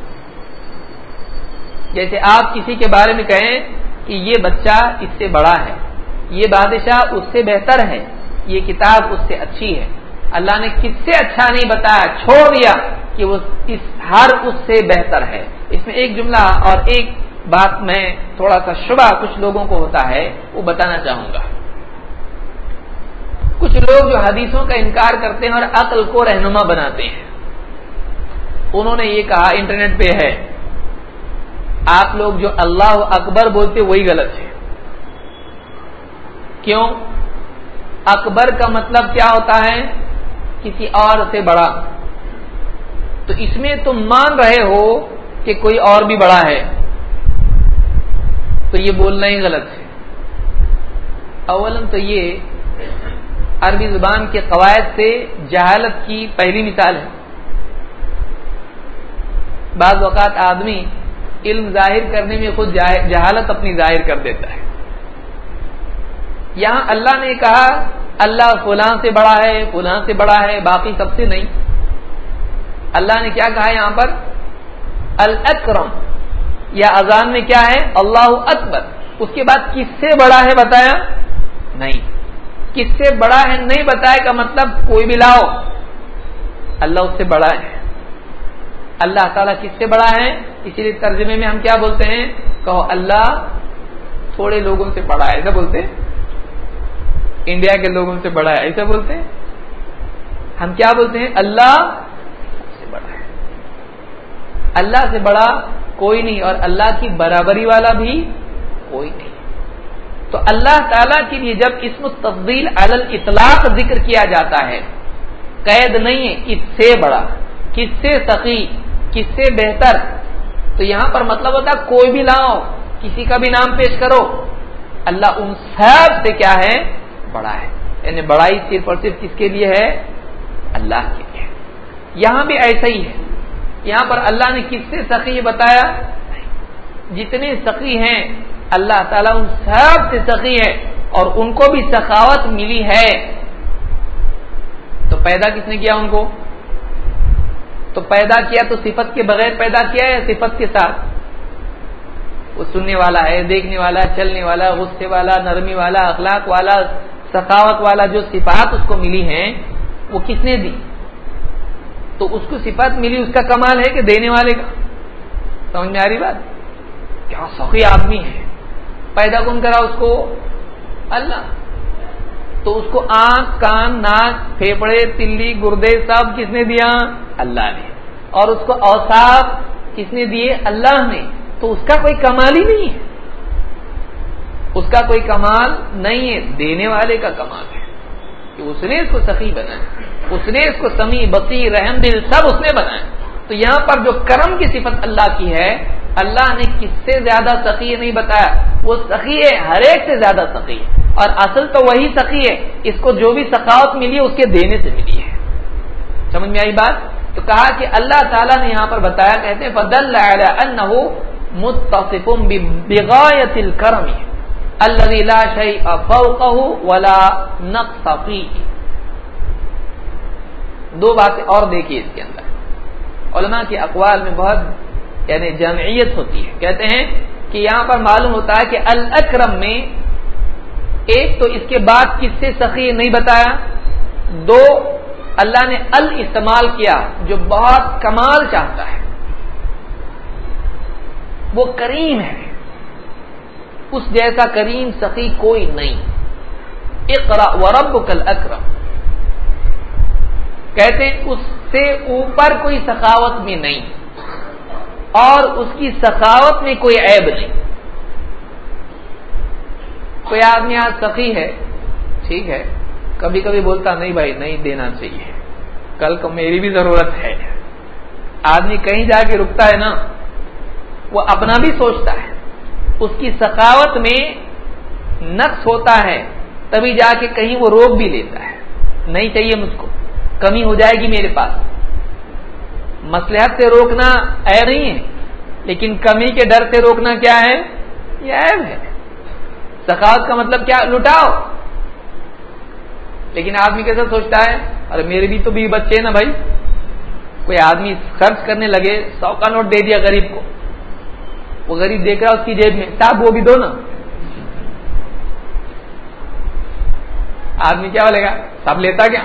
جیسے آپ کسی کے بارے میں کہیں کہ یہ بچہ اس سے بڑا ہے، یہ بادشاہ اس سے بہتر ہے، یہ کتاب اس سے اچھی ہے. اللہ نے کس سے اچھا نہیں بتایا، چھوڑ دیا کہ وہ اس سے بہتر ہے. اس میں ایک جملہ اور ایک بات میں تھوڑا سا شبہ کچھ لوگوں کو ہوتا ہے وہ بتانا چاہوں گا. کچھ لوگ جو حدیثوں کا انکار کرتے ہیں اور عقل کو رہنما بناتے ہیں، انہوں نے یہ کہا، انٹرنیٹ پہ ہے، آپ لوگ جو اللہ اکبر بولتے وہی غلط ہے. کیوں؟ اکبر کا مطلب کیا ہوتا ہے؟ کسی اور سے بڑا. تو اس میں تم مان رہے ہو کہ کوئی اور بھی بڑا ہے، تو یہ بولنا ہی غلط ہے. اولم تو یہ عربی زبان کے قواعد سے جہالت کی پہلی مثال ہے. بعض اوقات آدمی علم ظاہر کرنے میں خود جہالت اپنی ظاہر کر دیتا ہے. یہاں اللہ نے کہا اللہ فلاں سے بڑا ہے، فلاں سے بڑا ہے، باقی سب سے نہیں. اللہ نے کیا کہا یہاں پر؟ الاکرم. یا اذان میں کیا ہے؟ اللہ اکبر. اس کے بعد کس سے بڑا ہے بتایا نہیں. کس سے بڑا ہے نہیں بتایا کا مطلب کوئی بھی لاؤ، اللہ اس سے بڑا ہے. اللہ تعالیٰ کس سے بڑا ہے؟ اسی لیے ترجمے میں ہم کیا بولتے ہیں؟ کہو اللہ تھوڑے لوگوں سے بڑا ہے، ایسا بولتے ہیں. انڈیا کے لوگوں سے بڑا ہے ایسا بولتے ہیں. ہم کیا بولتے ہیں؟ اللہ سے بڑا ہے. اللہ سے بڑا کوئی نہیں اور اللہ کی برابری والا بھی کوئی نہیں. تو اللہ تعالیٰ کے لیے جب اسم التفضیل علی الاطلاق ذکر کیا جاتا ہے، قید نہیں ہے کس سے بڑا، کس سے سخی، کس سے بہتر، تو یہاں پر مطلب ہوتا ہے کوئی بھی لاؤ، کسی کا بھی نام پیش کرو، اللہ ان سب سے کیا ہے؟ بڑا ہے. یعنی بڑائی صرف اور صرف کس کے لیے ہے؟ اللہ کے لیے. یہاں بھی ایسا ہی ہے. یہاں پر اللہ نے کس سے سخی بتایا؟ جتنے سخی ہیں اللہ تعالیٰ ان سب سے سخی ہے اور ان کو بھی سخاوت ملی ہے. تو پیدا کس نے کیا ان کو؟ تو پیدا کیا تو صفت کے بغیر پیدا کیا یا صفت کے ساتھ؟ وہ سننے والا ہے، دیکھنے والا، چلنے والا، غصے والا، نرمی والا، اخلاق والا، سخاوت والا، جو صفات اس کو ملی ہیں وہ کس نے دی؟ تو اس کو صفات ملی، اس کا کمال ہے کہ دینے والے کا؟ سمجھ میں آ رہی بات؟ کیا سخی آدمی ہے، پیدا کون کرا اس کو؟ اللہ. تو اس کو آنکھ، کان، ناک، پھیپڑے، تلی، گردے سب کس نے دیا؟ اللہ نے. اور اس کو اوصاف کس نے دیے؟ اللہ نے. تو اس کا کوئی کمال ہی نہیں ہے، اس کا کوئی کمال نہیں ہے، دینے والے کا کمال ہے کہ اس نے اس کو سخی بنایا، اس نے اس کو سمیع، بصیر، رحم دل سب اس نے بنایا. تو یہاں پر جو کرم کی صفت اللہ کی ہے، اللہ نے کس سے زیادہ سخی نہیں بتایا، وہ سخی ہے، ہر ایک سے زیادہ سخی ہے. اور اصل تو وہی سخی ہے، اس کو جو بھی سخاوت ملی ہے اس کے دینے سے ملی ہے. سمجھ میں آئی بات؟ تو کہا کہ اللہ تعالیٰ نے یہاں پر بتایا، کہتے ہیں فدل علی انہ متصف بغایۃ الکرم الذی لا شیء فوقہ ولا نقص فیہ. دو باتیں اور دیکھیے اس کے اندر. علماء کے اقوال میں بہت یعنی جمعیت ہوتی ہے. کہتے ہیں کہ یہاں پر معلوم ہوتا ہے کہ الاکرم میں ایک تو اس کے بعد کس سے سخی نہیں بتایا، دو اللہ نے استعمال کیا جو بہت کمال چاہتا ہے، وہ کریم ہے، اس جیسا کریم سخی کوئی نہیں. اقرأ وربک الاکرم، کہتے ہیں اس سے اوپر کوئی سخاوت میں نہیں، اور اس کی سخاوت میں کوئی عیب نہیں. کوئی آدمی آج سخی ہے، ٹھیک ہے، کبھی کبھی بولتا نہیں بھائی نہیں دینا چاہیے، کل کو میری بھی ضرورت ہے. آدمی کہیں جا کے رکتا ہے نا، وہ اپنا بھی سوچتا ہے، اس کی سخاوت میں نقص ہوتا ہے، تبھی جا کے کہیں وہ روک بھی لیتا ہے، نہیں چاہیے مجھ کو، کمی ہو جائے گی میرے پاس. مصلحت سے روکنا عیب نہیں ہے، لیکن کمی کے ڈر سے روکنا کیا ہے؟ یہ عیب ہے. سخاوت کا مطلب کیا؟ لٹاؤ. لیکن آدمی کیسا سوچتا ہے، ارے میرے بھی تو بھی بچے نا بھائی. کوئی آدمی خرچ کرنے لگے، 100 کا نوٹ دے دیا غریب کو، وہ غریب دیکھ رہا اس کی جیب میں، صاحب وہ بھی دو نا. آدمی کیا بولے گا؟ صاحب لیتا کیا؟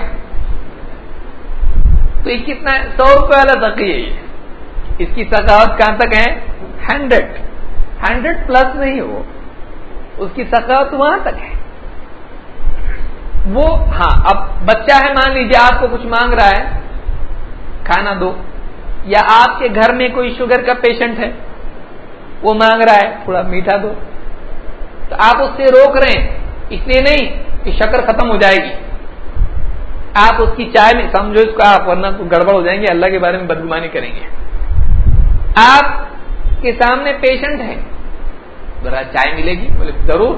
تو یہ کتنا ہے؟ 100 روپے والا سخی ہے. یہ اس کی سخاوت کہاں تک ہے؟ 100 پلس نہیں ہو، اس کی سخاوت وہاں تک ہے. وہ ہاں اب بچہ ہے، مان لیجیے آپ کو کچھ مانگ رہا ہے، کھانا دو، یا آپ کے گھر میں کوئی شوگر کا پیشنٹ ہے، وہ مانگ رہا ہے تھوڑا میٹھا دو، تو آپ اس سے روک رہے ہیں، اس لیے نہیں کہ شکر ختم ہو جائے گی. آپ اس کی چائے میں سمجھو اس کو، آپ ورنہ تو گڑبڑ ہو جائیں گے، اللہ کے بارے میں بدگمانی کریں گے. آپ کے سامنے پیشنٹ ہے، ذرا چائے ملے گی؟ بولے ضرور.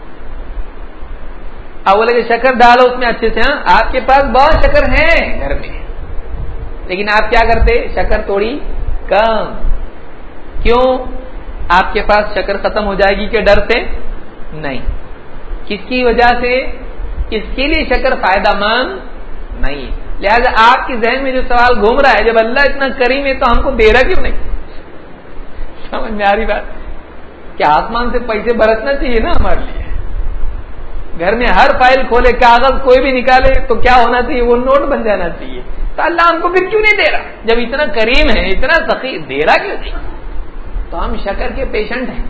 اب بولے کہ شکر ڈالو اس میں اچھے سے. ہاں آپ کے پاس بہت شکر ہے گھر میں، لیکن آپ کیا کرتے؟ شکر تھوڑی کم. کیوں؟ آپ کے پاس شکر ختم ہو جائے گی کہ ڈر سے؟ نہیں. کس کی وجہ سے؟ اس کے لیے شکر فائدہ مند نہیں. لہذا آپ کے ذہن میں جو سوال گھوم رہا ہے، جب اللہ اتنا کریم ہے تو ہم کو دے رہا کیوں نہیں؟ سمجھ میں آ رہی بات؟ کہ آسمان سے پیسے برسنا چاہیے نا ہمارے لیے. گھر میں ہر فائل کھولے، کاغذ کوئی بھی نکالے تو کیا ہونا چاہیے؟ وہ نوٹ بن جانا چاہیے. تو اللہ ہم کو پھر کیوں نہیں دے رہا؟ جب اتنا کریم ہے، اتنا سخی، دے رہا کیوں نہیں؟ تو ہم شکر کے پیشنٹ ہیں.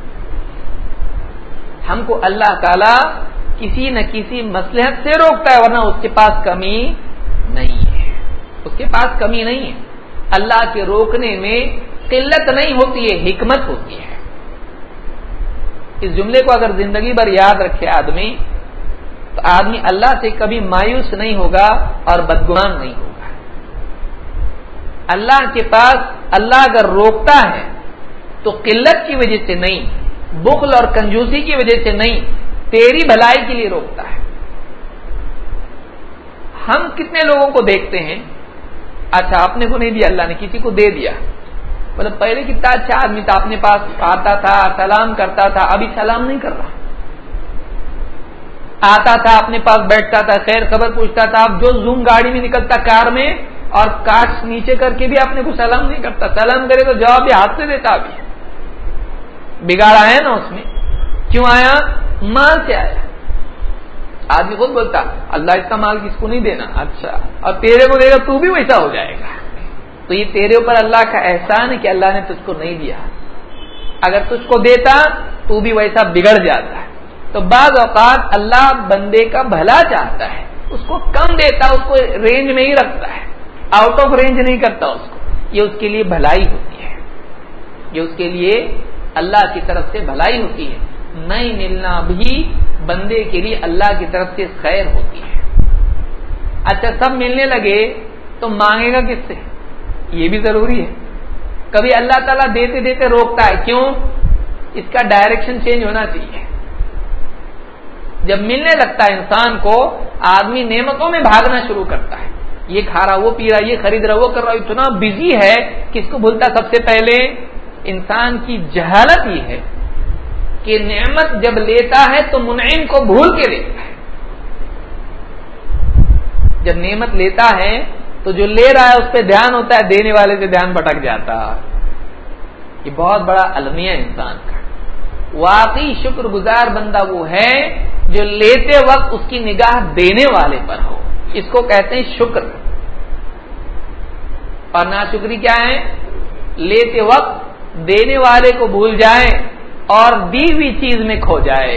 ہم کو اللہ تعالی کسی نہ کسی مصلحت سے روکتا ہے، ورنہ اس کے پاس کمی نہیں ہے. اس کے پاس کمی نہیں ہے. اللہ کے روکنے میں قلت نہیں ہوتی ہے، حکمت ہوتی ہے. اس جملے کو اگر زندگی بھر یاد رکھے آدمی، تو آدمی اللہ سے کبھی مایوس نہیں ہوگا اور بدگمان نہیں ہوگا. اللہ کے پاس اللہ اگر روکتا ہے تو قلت کی وجہ سے نہیں، بخل اور کنجوسی کی وجہ سے نہیں، تیری بھلائی کے لیے روکتا ہے. ہم کتنے لوگوں کو دیکھتے ہیں، اچھا اپنے کو نہیں دیا اللہ نے، کسی کو دے دیا، مطلب پہلے کتنا اچھا آدمی تھا، اپنے پاس آتا تھا، سلام کرتا تھا، ابھی سلام نہیں کر رہا. آتا تھا اپنے پاس بیٹھتا تھا، خیر خبر پوچھتا تھا. اب جو زوم گاڑی میں نکلتا کار میں، اور کاش نیچے کر کے بھی اپنے کو سلام نہیں کرتا، سلام کرے تو جواب بھی ہاتھ سے دیتا. ابھی بگاڑا ہے نا اس میں. کیوں آیا؟ مال سے آیا. آدمی خود بولتا اللہ اتنا مال کس کو نہیں دینا. اچھا اور تیرے کو دے گا تو بھی ویسا ہو جائے گا. تو یہ تیرے اوپر اللہ کا احسان ہے کہ اللہ نے تجھ کو نہیں دیا. اگر تجھ کو دیتا تو بھی ویسا بگڑ جاتا ہے. تو بعض اوقات اللہ بندے کا بھلا چاہتا ہے, اس کو کم دیتا, اس کو رینج میں ہی رکھتا ہے, آؤٹ آف رینج نہیں کرتا اس کو. یہ اس کے لیے بھلائی ہوتی ہے, یہ اس کے لیے اللہ کی طرف سے بھلائی ہوتی ہے. نہیں ملنا بھی بندے کے لیے اللہ کی طرف سے خیر ہوتی ہے. اچھا سب ملنے لگے تو مانگے گا کس سے؟ یہ بھی ضروری ہے. کبھی اللہ تعالیٰ دیتے دیتے روکتا ہے. کیوں؟ اس کا ڈائریکشن چینج ہونا چاہیے. جب ملنے لگتا ہے انسان کو, آدمی نعمتوں میں بھاگنا شروع کرتا ہے. یہ کھا رہا, وہ پی رہا, یہ خرید رہا, وہ کر رہا, اتنا بزی ہے کہ اس کو بھولتا. سب سے پہلے انسان کی جہالت یہ ہے کہ نعمت جب لیتا ہے تو منعم کو بھول کے لیتا ہے. جب نعمت لیتا ہے تو جو لے رہا ہے اس پہ دھیان ہوتا ہے, دینے والے سے دھیان بھٹک جاتا. یہ بہت بڑا المیہ انسان کا. واقعی شکر گزار بندہ وہ ہے جو لیتے وقت اس کی نگاہ دینے والے پر ہو. اس کو کہتے ہیں شکر. اور ناشکری کیا ہے؟ لیتے وقت دینے والے کو بھول جائے اور دی ہوئی چیز میں کھو جائے.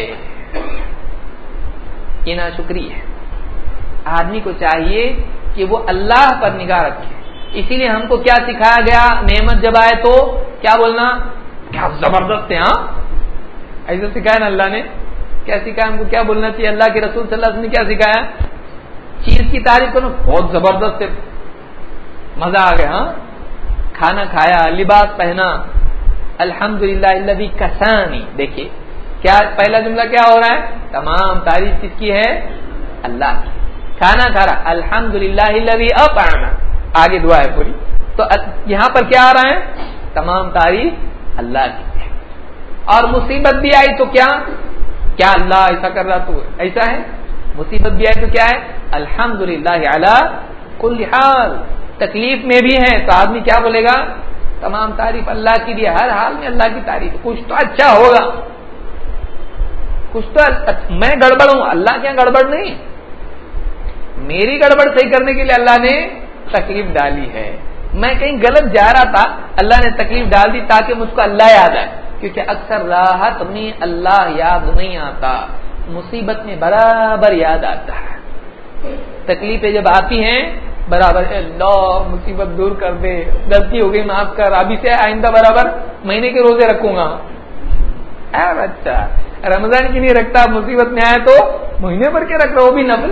یہ ناشکری ہے. آدمی کو چاہیے کہ وہ اللہ پر نگاہ رکھے. اسی لیے ہم کو کیا سکھایا گیا؟ نعمت جب آئے تو کیا بولنا؟ کیا زبردست ہے. ہاں ایسا سکھایا نا اللہ نے. کیا سکھایا ہم کو؟ کیا بولنا چاہیے؟ اللہ کے رسول صلی اللہ علیہ وسلم نے کیا سکھایا؟ چیز کی تعریف کرو, بہت زبردست ہے, مزہ آ گیا. ہاں کھانا کھایا, لباس پہنا, الحمدللہ الذی کسانی. دیکھیے کیا پہلا جملہ کیا ہو رہا ہے؟ تمام تعریف کس کی ہے؟ اللہ کی. کھانا کھا رہا, الحمدللہ الذی اطعمنا. آگے دعا ہے پوری. تو یہاں پر کیا آ رہا ہے؟ تمام تعریف اللہ کی ہے. اور مصیبت بھی آئی تو کیا اللہ ایسا کر رہا تو ایسا ہے؟ مصیبت بھی آئی تو کیا ہے؟ الحمدللہ علی کل حال. تکلیف میں بھی ہے تو آدمی کیا بولے گا؟ تمام تعریف اللہ کی دی. ہر حال میں اللہ کی تعریف. کچھ تو اچھا ہوگا, کچھ تو میں گڑبڑ ہوں, اللہ کیا گڑبڑ نہیں. میری گڑبڑ صحیح کرنے کے لیے اللہ نے تکلیف ڈالی ہے. میں کہیں غلط جا رہا تھا, اللہ نے تکلیف ڈال دی تاکہ مجھ کو اللہ یاد آئے. کیونکہ اکثر راحت میں اللہ یاد نہیں آتا, مصیبت میں برابر یاد آتا ہے. تکلیفیں جب آتی ہیں برابر اللہ مصیبت دور کر دے, غلطی ہو گئی معاف کر, ابھی سے آئندہ برابر مہینے کے روزے رکھوں گا. اچھا رمضان کی نہیں رکھتا, مصیبت میں آئے تو مہینے بھر کے رکھ رہا, وہ بھی نفل.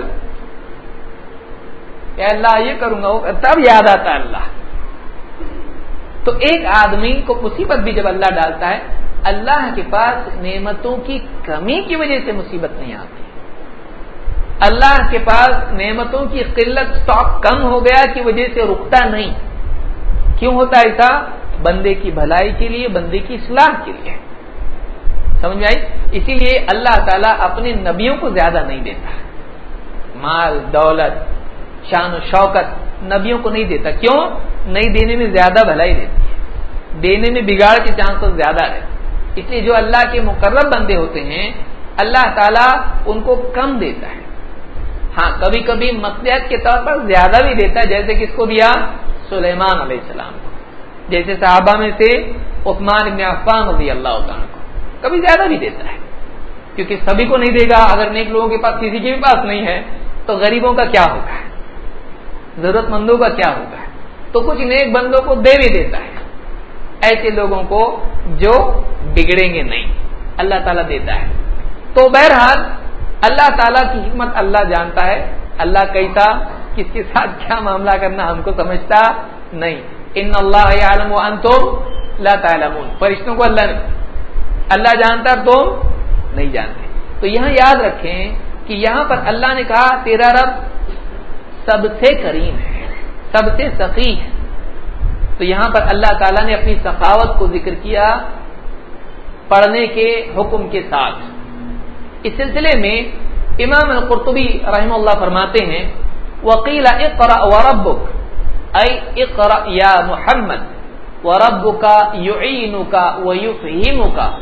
کہ اللہ یہ کروں گا, تب یاد آتا ہے اللہ. تو ایک آدمی کو مصیبت بھی جب اللہ ڈالتا ہے, اللہ کے پاس نعمتوں کی کمی کی وجہ سے مصیبت نہیں آتی. اللہ کے پاس نعمتوں کی قلت, اسٹاک کم ہو گیا کی وجہ سے رکتا نہیں. کیوں ہوتا ایسا؟ بندے کی بھلائی کے لیے, بندے کی اصلاح کے لیے. سمجھ آئی؟ اسی لیے اللہ تعالیٰ اپنے نبیوں کو زیادہ نہیں دیتا. مال دولت شان و شوکت نبیوں کو نہیں دیتا. کیوں نہیں؟ دینے میں زیادہ بھلائی دیتی ہے, دینے میں بگاڑ کے چانسز زیادہ رہتے. اس لیے جو اللہ کے مقرب بندے ہوتے ہیں اللہ تعالیٰ ان کو کم دیتا ہے. ہاں کبھی کبھی مصلحت کے طور پر زیادہ بھی دیتا ہے, جیسے کس کو دیا؟ سلیمان علیہ السلام کو. جیسے صحابہ میں سے عثمان بن عفان رضی اللہ عنہ کو کبھی زیادہ بھی دیتا ہے, کیونکہ سبھی کو نہیں دے گا. اگر نیک لوگوں کے پاس کسی کے بھی پاس نہیں ہے تو غریبوں کا کیا ہوگا, ضرورت مندوں کا کیا ہوگا. تو کچھ نیک بندوں کو دے بھی دیتا ہے, ایسے لوگوں کو جو بگڑیں گے نہیں, اللہ تعالیٰ دیتا ہے. تو بہرحال اللہ تعالیٰ کی حکمت اللہ جانتا ہے. اللہ کیسا کس کے ساتھ کیا معاملہ کرنا ہم کو سمجھتا نہیں. ان اللہ یعلم وانتم لا تعلمون. فرشتوں کو اللہ جانتا تم نہیں جانتے. تو یہاں یاد رکھیں کہ یہاں پر اللہ نے کہا تیرا رب سب سے کریم ہے, سب سے سخی ہے. تو یہاں پر اللہ تعالیٰ نے اپنی سخاوت کو ذکر کیا پڑھنے کے حکم کے ساتھ. اس سلسلے میں امام القرطبی رحمہ اللہ فرماتے ہیں وقیل اقرأ وربک ای اقرأ یا محمد وربک یعینک ویفہمک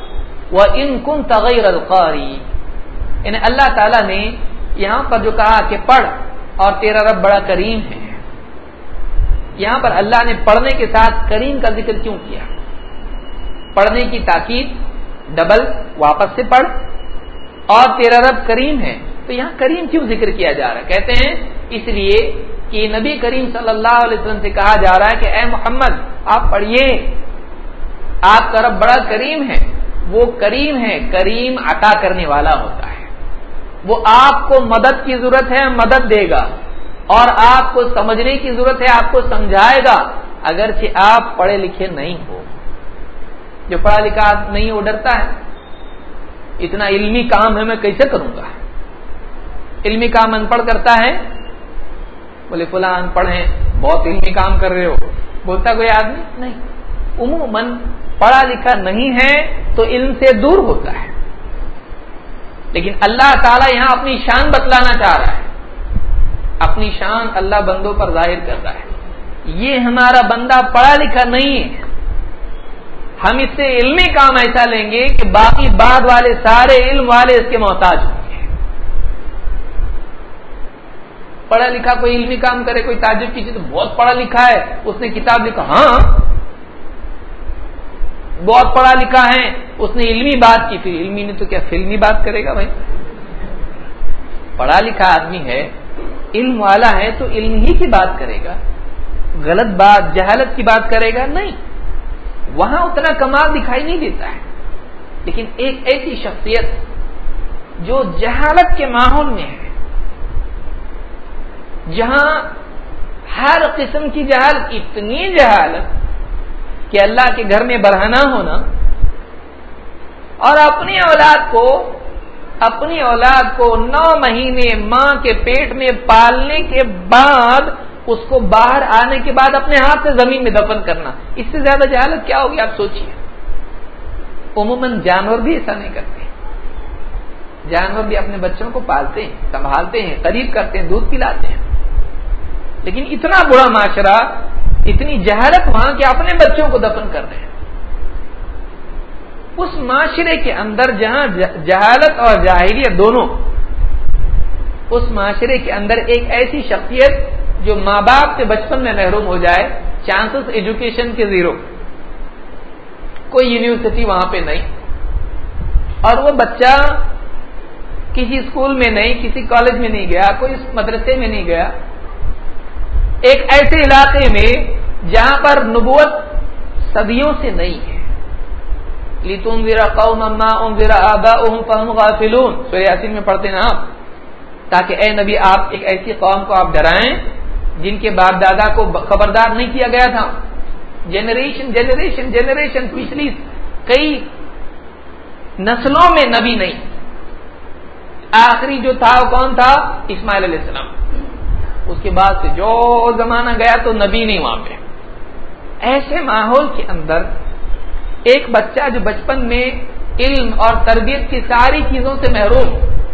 وَإِن كُنتَ غَيْرَ الْقَارِئِ، یعنی اللہ تعالیٰ نے یہاں پر جو کہا کہ پڑھ اور تیرا رب بڑا کریم ہے، یہاں پر اللہ نے پڑھنے کے ساتھ کریم کا ذکر کیوں کیا؟ پڑھنے کی تاکید ڈبل، واپس سے پڑھ، اور تیرا رب کریم ہے، تو یہاں کریم کیوں ذکر کیا جا رہا ہے؟ کہتے ہیں اس لیے کہ نبی کریم صلی اللہ علیہ وسلم سے کہا جا رہا ہے کہ اے محمد آپ پڑھیے، آپ کا رب بڑا کریم ہے، وہ کریم ہے، کریم عطا کرنے والا ہوتا ہے، وہ آپ کو مدد کی ضرورت ہے مدد دے گا، اور آپ کو سمجھنے کی ضرورت ہے آپ کو سمجھائے گا، اگرچہ آپ پڑھے لکھے نہیں ہو۔ جو پڑھا لکھا نہیں ہو ڈرتا ہے، اتنا علمی کام ہے میں کیسے کروں گا؟ علمی کام ان پڑھ کرتا ہے، بولے فلاں ان پڑھ ہیں بہت علمی کام کر رہے ہو، بولتا کوئی آدمی نہیں۔ عموماً پڑھا لکھا نہیں ہے تو علم سے دور ہوتا ہے، لیکن اللہ تعالیٰ یہاں اپنی شان بتلانا چاہ رہا ہے، اپنی شان اللہ بندوں پر ظاہر کر رہا ہے، یہ ہمارا بندہ پڑھا لکھا نہیں ہے، ہم اس سے علمی کام ایسا لیں گے کہ باقی بعد والے سارے علم والے اس کے محتاج ہوں گے۔ پڑھا لکھا کوئی علمی کام کرے، کوئی تعجب کی چیز، تو بہت پڑھا لکھا ہے اس نے کتاب لکھا، ہاں بہت پڑھا لکھا ہے اس نے علمی بات کی، پھر علمی نے تو کیا فلمی بات کرے گا بھائی؟ پڑھا لکھا آدمی ہے، علم والا ہے تو علم ہی کی بات کرے گا، غلط بات جہالت کی بات کرے گا نہیں، وہاں اتنا کمال دکھائی نہیں دیتا ہے۔ لیکن ایک ایسی شخصیت جو جہالت کے ماحول میں ہے، جہاں ہر قسم کی جہالت، اتنی جہالت کہ اللہ کے گھر میں برہنہ ہونا، اور اپنی اولاد کو 9 مہینے ماں کے پیٹ میں پالنے کے بعد اس کو باہر آنے کے بعد اپنے ہاتھ سے زمین میں دفن کرنا، اس سے زیادہ جہالت کیا ہوگی آپ سوچئے۔ عموماً جانور بھی ایسا نہیں کرتے، جانور بھی اپنے بچوں کو پالتے ہیں، سنبھالتے ہیں، قریب کرتے ہیں، دودھ پلاتے ہیں، لیکن اتنا برا معاشرہ، اتنی جہالت وہاں کے اپنے بچوں کو دفن کر رہے ہیں۔ اس معاشرے کے اندر جہاں جہالت اور جاہلیت دونوں، اس معاشرے کے اندر ایک ایسی شخصیت جو ماں باپ سے بچپن میں محروم ہو جائے، چانسز ایجوکیشن کے زیرو، کوئی یونیورسٹی وہاں پہ نہیں، اور وہ بچہ کسی اسکول میں نہیں، کسی کالج میں نہیں گیا، کوئی مدرسے میں نہیں گیا، ایک ایسے علاقے میں جہاں پر نبوت صدیوں سے نہیں ہے، لِتُنذِرَ قَوْمًا مَّا أُنذِرَ آبَاؤُهُمْ فَهُمْ غَافِلُونَ، سورہ یاسین میں پڑھتے ہیں نا آپ، تاکہ اے نبی آپ ایک ایسی قوم کو آپ ڈرائیں جن کے باپ دادا کو خبردار نہیں کیا گیا تھا، جنریشن پچھلی کئی نسلوں میں نبی نہیں، آخری جو تھا وہ کون تھا؟ اسماعیل علیہ السلام، اس کے بعد سے جو زمانہ گیا تو نبی نہیں وہاں پہ۔ ایسے ماحول کے اندر ایک بچہ جو بچپن میں علم اور تربیت کی ساری چیزوں سے محروم،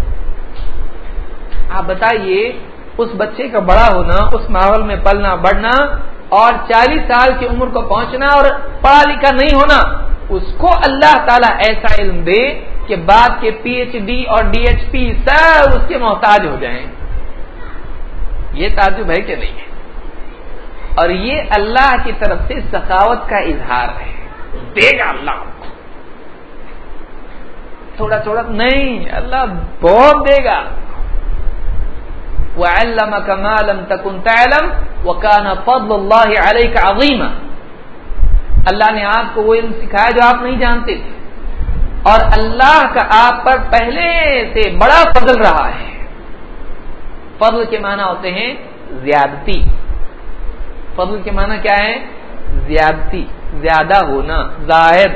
آپ بتائیے اس بچے کا بڑا ہونا، اس ماحول میں پلنا بڑھنا، اور 40 سال کی عمر کو پہنچنا اور پڑھا لکھا نہیں ہونا، اس کو اللہ تعالیٰ ایسا علم دے کہ بعد کے PhD اور DHP سب اس کے محتاج ہو جائیں، یہ تعجب ہے کہ نہیں ہے؟ اور یہ اللہ کی طرف سے سخاوت کا اظہار ہے، دے گا اللہ آپ کو، تھوڑا تھوڑا نہیں، اللہ بہت دے گا۔ وَعَلَّمَكَ مَا لَمْ تَكُنْ تَعْلَمْ وَكَانَ فَضْلُ اللَّهِ عَلَيْكَ عَظِيمًا، اللہ نے آپ کو وہ علم سکھایا جو آپ نہیں جانتے تھے، اور اللہ کا آپ پر پہلے سے بڑا فضل رہا ہے۔ فضل کے معنی ہوتے ہیں زیادتی، فضل کے معنی کیا ہے؟ زیادتی، زیادہ ہونا، زائد۔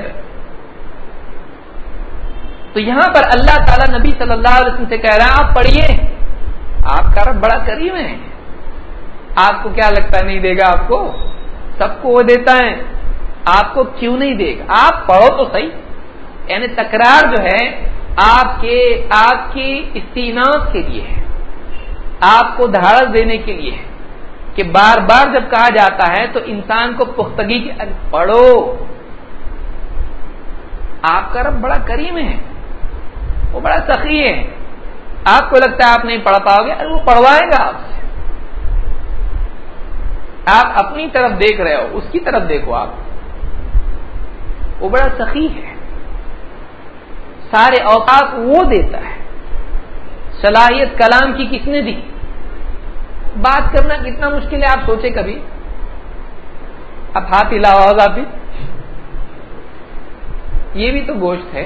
تو یہاں پر اللہ تعالیٰ نبی صلی اللہ علیہ وسلم سے کہہ رہا ہے آپ پڑھیے، آپ کا رب بڑا کریم ہے، آپ کو کیا لگتا ہے نہیں دے گا آپ کو؟ سب کو وہ دیتا ہے، آپ کو کیوں نہیں دے گا؟ آپ پڑھو تو صحیح، یعنی تکرار جو ہے آپ کی استیناس کے لیے ہے، آپ کو دھاڑس دینے کے لیے ہے، کہ بار بار جب کہا جاتا ہے تو انسان کو پختگی کے پڑھو، آپ کا رب بڑا کریم ہے، وہ بڑا سخی ہے. آپ کو لگتا ہے آپ نہیں پڑھ پاؤ گے، وہ پڑھوائے گا آپ سے. آپ اپنی طرف دیکھ رہے ہو، اس کی طرف دیکھو. آپ وہ بڑا سخی ہے، سارے اوقات وہ دیتا ہے. صلاحیت کلام کی کس نے دی؟ بات کرنا کتنا مشکل ہے آپ سوچے کبھی. اب ہاتھ ہلاؤ آپ بھی، یہ بھی تو گوشت ہے،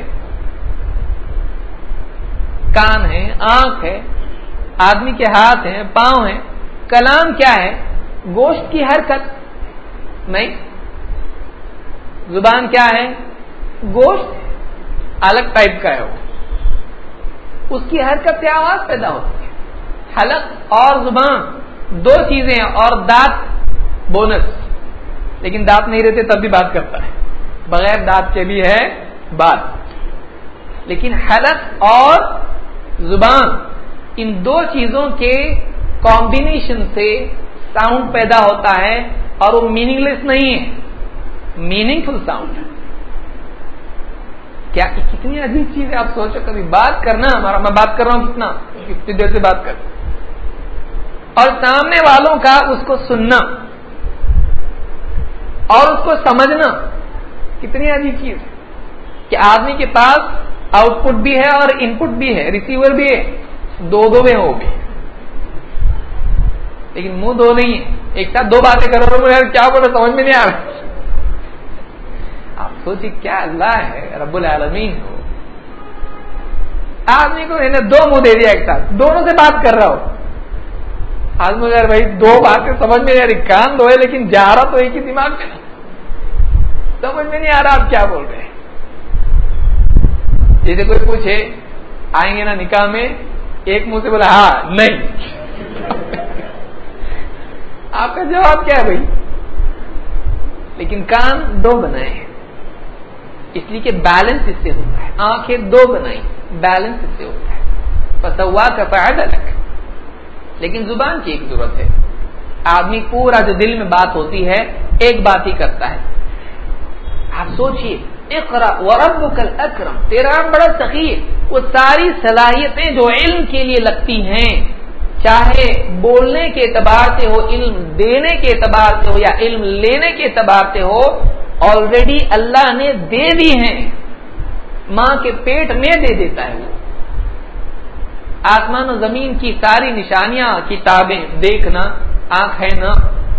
کان ہے، آنکھ ہے، آدمی کے ہاتھ ہیں، پاؤں ہیں. کلام کیا ہے؟ گوشت کی حرکت. نہیں، زبان کیا ہے؟ گوشت الگ ٹائپ کا ہے، وہ اس کی حرکت سے آواز پیدا ہوتی ہے. حلق اور زبان دو چیزیں ہیں، اور دانت بونس. لیکن دانت نہیں رہتے تب بھی بات کرتا ہے، بغیر دانت کے بھی ہے بات. لیکن حلق اور زبان، ان دو چیزوں کے کمبینیشن سے ساؤنڈ پیدا ہوتا ہے، اور وہ میننگ لیس نہیں ہے، میننگ فل ساؤنڈ ہے. کیا کتنی عجیب چیز ہے آپ سوچو کبھی. بات کرنا ہمارا، میں بات کر رہا ہوں کتنی دیر سے بات کر، اور سامنے والوں کا اس کو سننا اور اس کو سمجھنا کتنی عجیب چیز ہے کہ آدمی کے پاس آؤٹ پٹ بھی ہے اور ان پٹ بھی ہے، ریسیور بھی ہے، دو میں ہو بھی، لیکن منہ دو نہیں ہے. ایک ساتھ دو باتیں کرو تو کیا بولے سمجھ میں نہیں آ رہا. آپ سوچیے کیا اللہ ہے رب العالمین کو. آدمی کو انہیں دو منہ دے دیا ایک ساتھ، دونوں سے بات کر رہا ہو. آدمی یار بھائی دو باتیں سمجھ میں نہیں آ رہی، کان دو ہے لیکن جا رہا تو ایک ہی دماغ میں نا، سمجھ میں نہیں آ رہا آپ کیا بول رہے ہیں. جیسے کوئی پوچھے آئیں گے نا نکاح میں، ایک منہ سے بولا ہاں نہیں. آپ کا جواب کیا ہے بھائی؟ لیکن کان دو بنائے ہیں اس لیے کہ بیلنس اس سے ہوتا ہے. آنکھیں دو بنائی، بیلنس اس سے ہوتا ہے. فسوا کا فعدل. لیکن زبان کی ایک ضرورت ہے. آدمی پورا جو دل میں بات ہوتی ہے ایک بات ہی کرتا ہے. آپ سوچئے اقرا وربک الاکرم، تیرا رب بڑا سخی ہے. وہ ساری صلاحیتیں جو علم کے لیے لگتی ہیں، چاہے بولنے کے اعتبار سے ہو، علم دینے کے اعتبار سے ہو، یا علم لینے کے اعتبار سے ہو، آلریڈی اللہ نے دے دی ہیں. ماں کے پیٹ میں دے دیتا ہے. وہ آسمان و زمین کی ساری نشانیاں، کتابیں دیکھنا آنکھ ہے نا،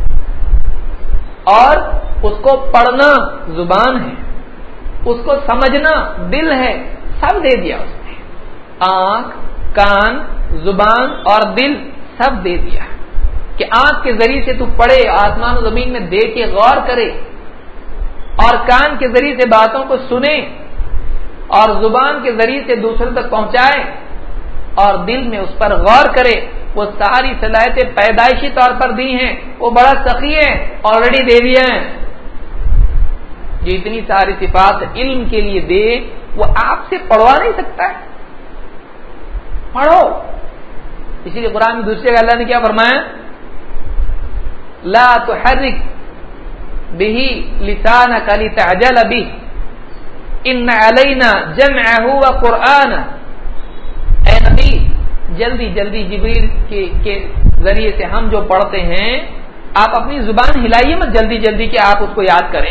اور اس کو پڑھنا زبان ہے، اس کو سمجھنا دل ہے، سب دے دیا اس نے. آنکھ، کان، زبان اور دل سب دے دیا کہ آنکھ کے ذریعے سے تو پڑھے، آسمان و زمین میں دیکھے، غور کرے، اور کان کے ذریعے سے باتوں کو سنے، اور زبان کے ذریعے سے دوسروں تک پہنچائے، اور دل میں اس پر غور کرے. وہ ساری صلاحیتیں پیدائشی طور پر دی ہیں. وہ بڑا سخی ہے، آلریڈی دے دیا ہے. جو اتنی ساری صفات علم کے لیے دے، وہ آپ سے پڑھوا نہیں سکتا ہے؟ پڑھو. اسی لیے قرآن میں دوسرے کا اللہ نے کیا فرمایا؟ لا تحرک به لسانک لتعجل به ان علینا جمعہ وقرآنہ. اے نبی، جلدی جلدی جبریل کے ذریعے سے ہم جو پڑھتے ہیں، آپ اپنی زبان ہلائیے مت جلدی جلدی کہ آپ اس کو یاد کریں.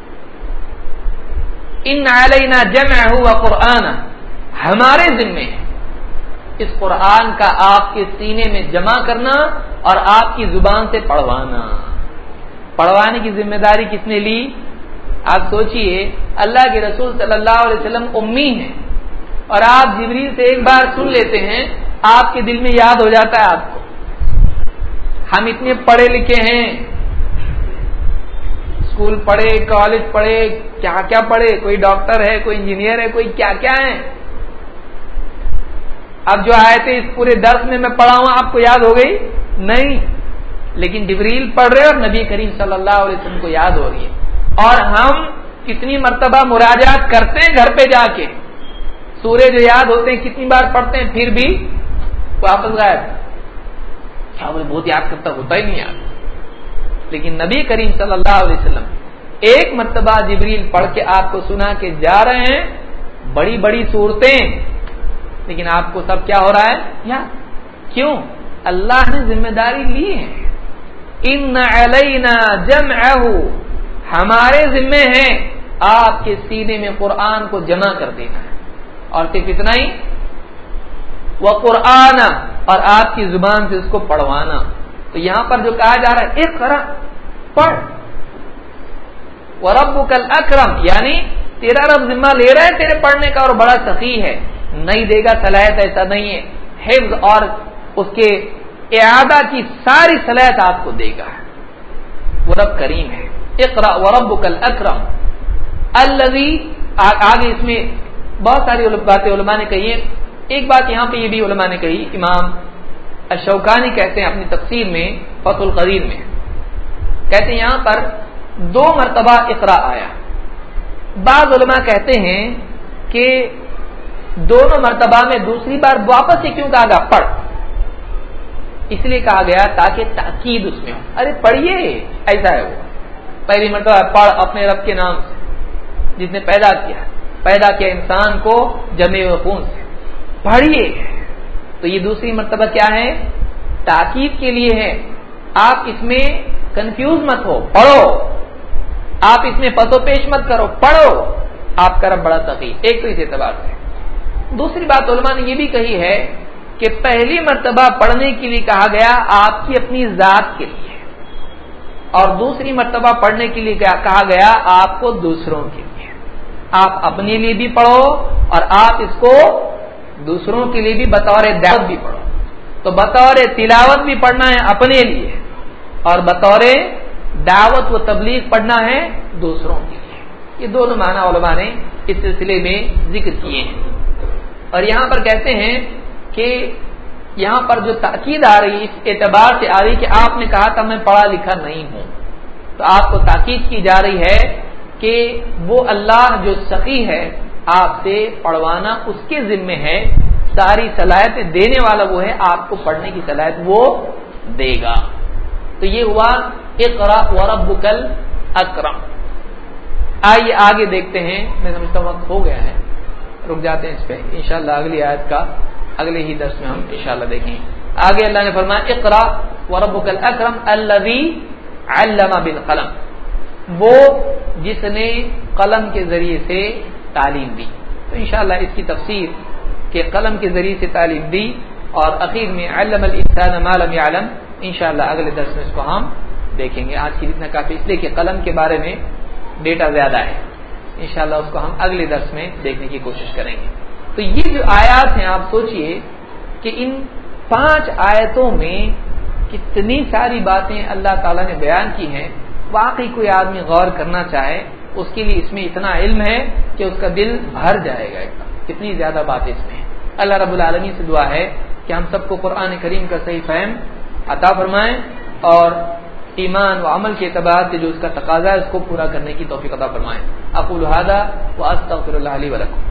ان علینا جمعہ وقرآنہ، ہمارے ذمے ہے اس قرآن کا آپ کے سینے میں جمع کرنا اور آپ کی زبان سے پڑھوانا. پڑھوانے کی ذمہ داری کس نے لی؟ آپ سوچئے، اللہ کے رسول صلی اللہ علیہ وسلم امی ہیں، اور آپ جبریل سے ایک بار سن لیتے ہیں، آپ کے دل میں یاد ہو جاتا ہے آپ کو. ہم اتنے پڑھے لکھے ہیں، اسکول پڑھے، کالج پڑھے، کیا کیا پڑھے، کوئی ڈاکٹر ہے، کوئی انجینئر ہے، کوئی کیا کیا ہے. اب جو آیتیں اس پورے درس میں پڑھا ہوں آپ کو یاد ہو گئی؟ نہیں. لیکن جبریل پڑھ رہے اور نبی کریم صلی اللہ علیہ وسلم کو یاد ہو رہی ہے. اور ہم کتنی مرتبہ مراجعات کرتے ہیں گھر پہ جا کے، سورے جو یاد ہوتے ہیں کتنی بار پڑھتے ہیں، پھر بھی واپس غائب. کیا وہ بہت یاد کرتا ہوتا ہی نہیں یاد. لیکن نبی کریم صلی اللہ علیہ وسلم ایک مرتبہ جبریل پڑھ کے آپ کو سنا کے جا رہے ہیں بڑی بڑی صورتیں، لیکن آپ کو سب کیا ہو رہا ہے یاد. کیوں؟ اللہ نے ذمہ داری لی ہے. ان علینا جمعہ، ہمارے ذمے ہیں آپ کے سینے میں قرآن کو جمع کر دینا ہے، اور صرف اتنا ہی، وقرآن، اور آپ کی زبان سے اس کو پڑھوانا. تو یہاں پر جو کہا جا رہا ہے اقرا، پڑھ، وربک الاکرم، یعنی تیرا رب ذمہ لے رہا ہے تیرے پڑھنے کا، اور بڑا سخی ہے، نہیں دے گا صلاحیت، ایسا نہیں ہے. حفظ اور اس کے اعادہ کی ساری صلاحیت آپ کو دے گا. وہ رب کریم ہے. اقرا وربک الاکرم الذی، آگے اس میں بہت ساری باتیں علماء نے کہی ہیں. ایک بات یہاں پہ یہ بھی علماء نے کہی، امام الشوکانی کہتے ہیں اپنی تفسیر میں فتح القدیر میں، کہتے ہیں یہاں پر 2 مرتبہ اقرا آیا. بعض علماء کہتے ہیں کہ دونوں مرتبہ میں دوسری بار واپس سے کیوں کہا گیا پڑھ، اس لیے کہا گیا تاکہ تاکید اس میں ہو. ارے پڑھیے، ایسا ہے وہ پہلی مرتبہ پڑھ اپنے رب کے نام سے جس نے پیدا کیا انسان کو جمع و خون سے، پڑھیے. تو یہ دوسری مرتبہ کیا ہے؟ تاکید کے لیے ہے. آپ اس میں کنفیوز مت ہو، پڑھو. آپ اس میں پس و پیش مت کرو، پڑھو. آپ کا رب بڑا سخی. ایک تو اس اعتبار سے. دوسری بات علماء نے یہ بھی کہی ہے کہ پہلی مرتبہ پڑھنے کے لیے کہا گیا آپ کی اپنی ذات کے لیے، اور دوسری مرتبہ پڑھنے کے لیے کہا گیا آپ کو دوسروں کے لیے. آپ اپنے لیے بھی پڑھو اور آپ اس کو دوسروں کے لیے بھی بطور دعوت بھی پڑھو. تو بطور تلاوت بھی پڑھنا ہے اپنے لیے، اور بطور دعوت و تبلیغ پڑھنا ہے دوسروں کے لیے. یہ دونوں معنی علماء نے اس سلسلے میں ذکر کیے ہیں. اور یہاں پر کہتے ہیں کہ یہاں پر جو تاکید آ رہی اس اعتبار سے آ رہی کہ آپ نے کہا تھا میں پڑھا لکھا نہیں ہوں، تو آپ کو تاکید کی جا رہی ہے کہ وہ اللہ جو سخی ہے آپ سے پڑھوانا اس کے ذمے ہے، ساری صلاحیتیں دینے والا وہ ہے، آپ کو پڑھنے کی صلاحیت وہ دے گا. تو یہ ہوا اقرا وربک الاکرم. آئیے آگے دیکھتے ہیں. میں سمجھتا ہوں وقت ہو گیا ہے، رک جاتے ہیں اس پہ. انشاءاللہ اگلی آیت کا اگلے ہی درس میں ہم انشاءاللہ دیکھیں. آگے اللہ نے فرمایا اقرا وربک الاکرم الذی علم بالقلم، وہ جس نے قلم کے ذریعے سے تعلیم دی. تو انشاءاللہ اس کی تفسیر کہ قلم کے ذریعے سے تعلیم دی، اور اخیر میں علم الانسان ما لم يعلم، انشاءاللہ اگلے درس میں اس کو ہم دیکھیں گے. آج کی اتنا کافی، اس لیے کہ قلم کے بارے میں ڈیٹا زیادہ ہے. انشاءاللہ اس کو ہم اگلے درس میں دیکھنے کی کوشش کریں گے. تو یہ جو آیات ہیں آپ سوچئے کہ ان 5 آیتوں میں کتنی ساری باتیں اللہ تعالیٰ نے بیان کی ہیں. واقعی کوئی آدمی غور کرنا چاہے اس کے لیے اس میں اتنا علم ہے کہ اس کا دل بھر جائے گا. اتنی زیادہ باتیں اس میں ہیں. اللہ رب العالمین سے دعا ہے کہ ہم سب کو قرآن کریم کا صحیح فہم عطا فرمائیں، اور ایمان و عمل کے اعتبار سے جو اس کا تقاضا ہے اس کو پورا کرنے کی توفیق عطا فرمائیں. اقول ھذا واستغفر اللہ لی ولکم.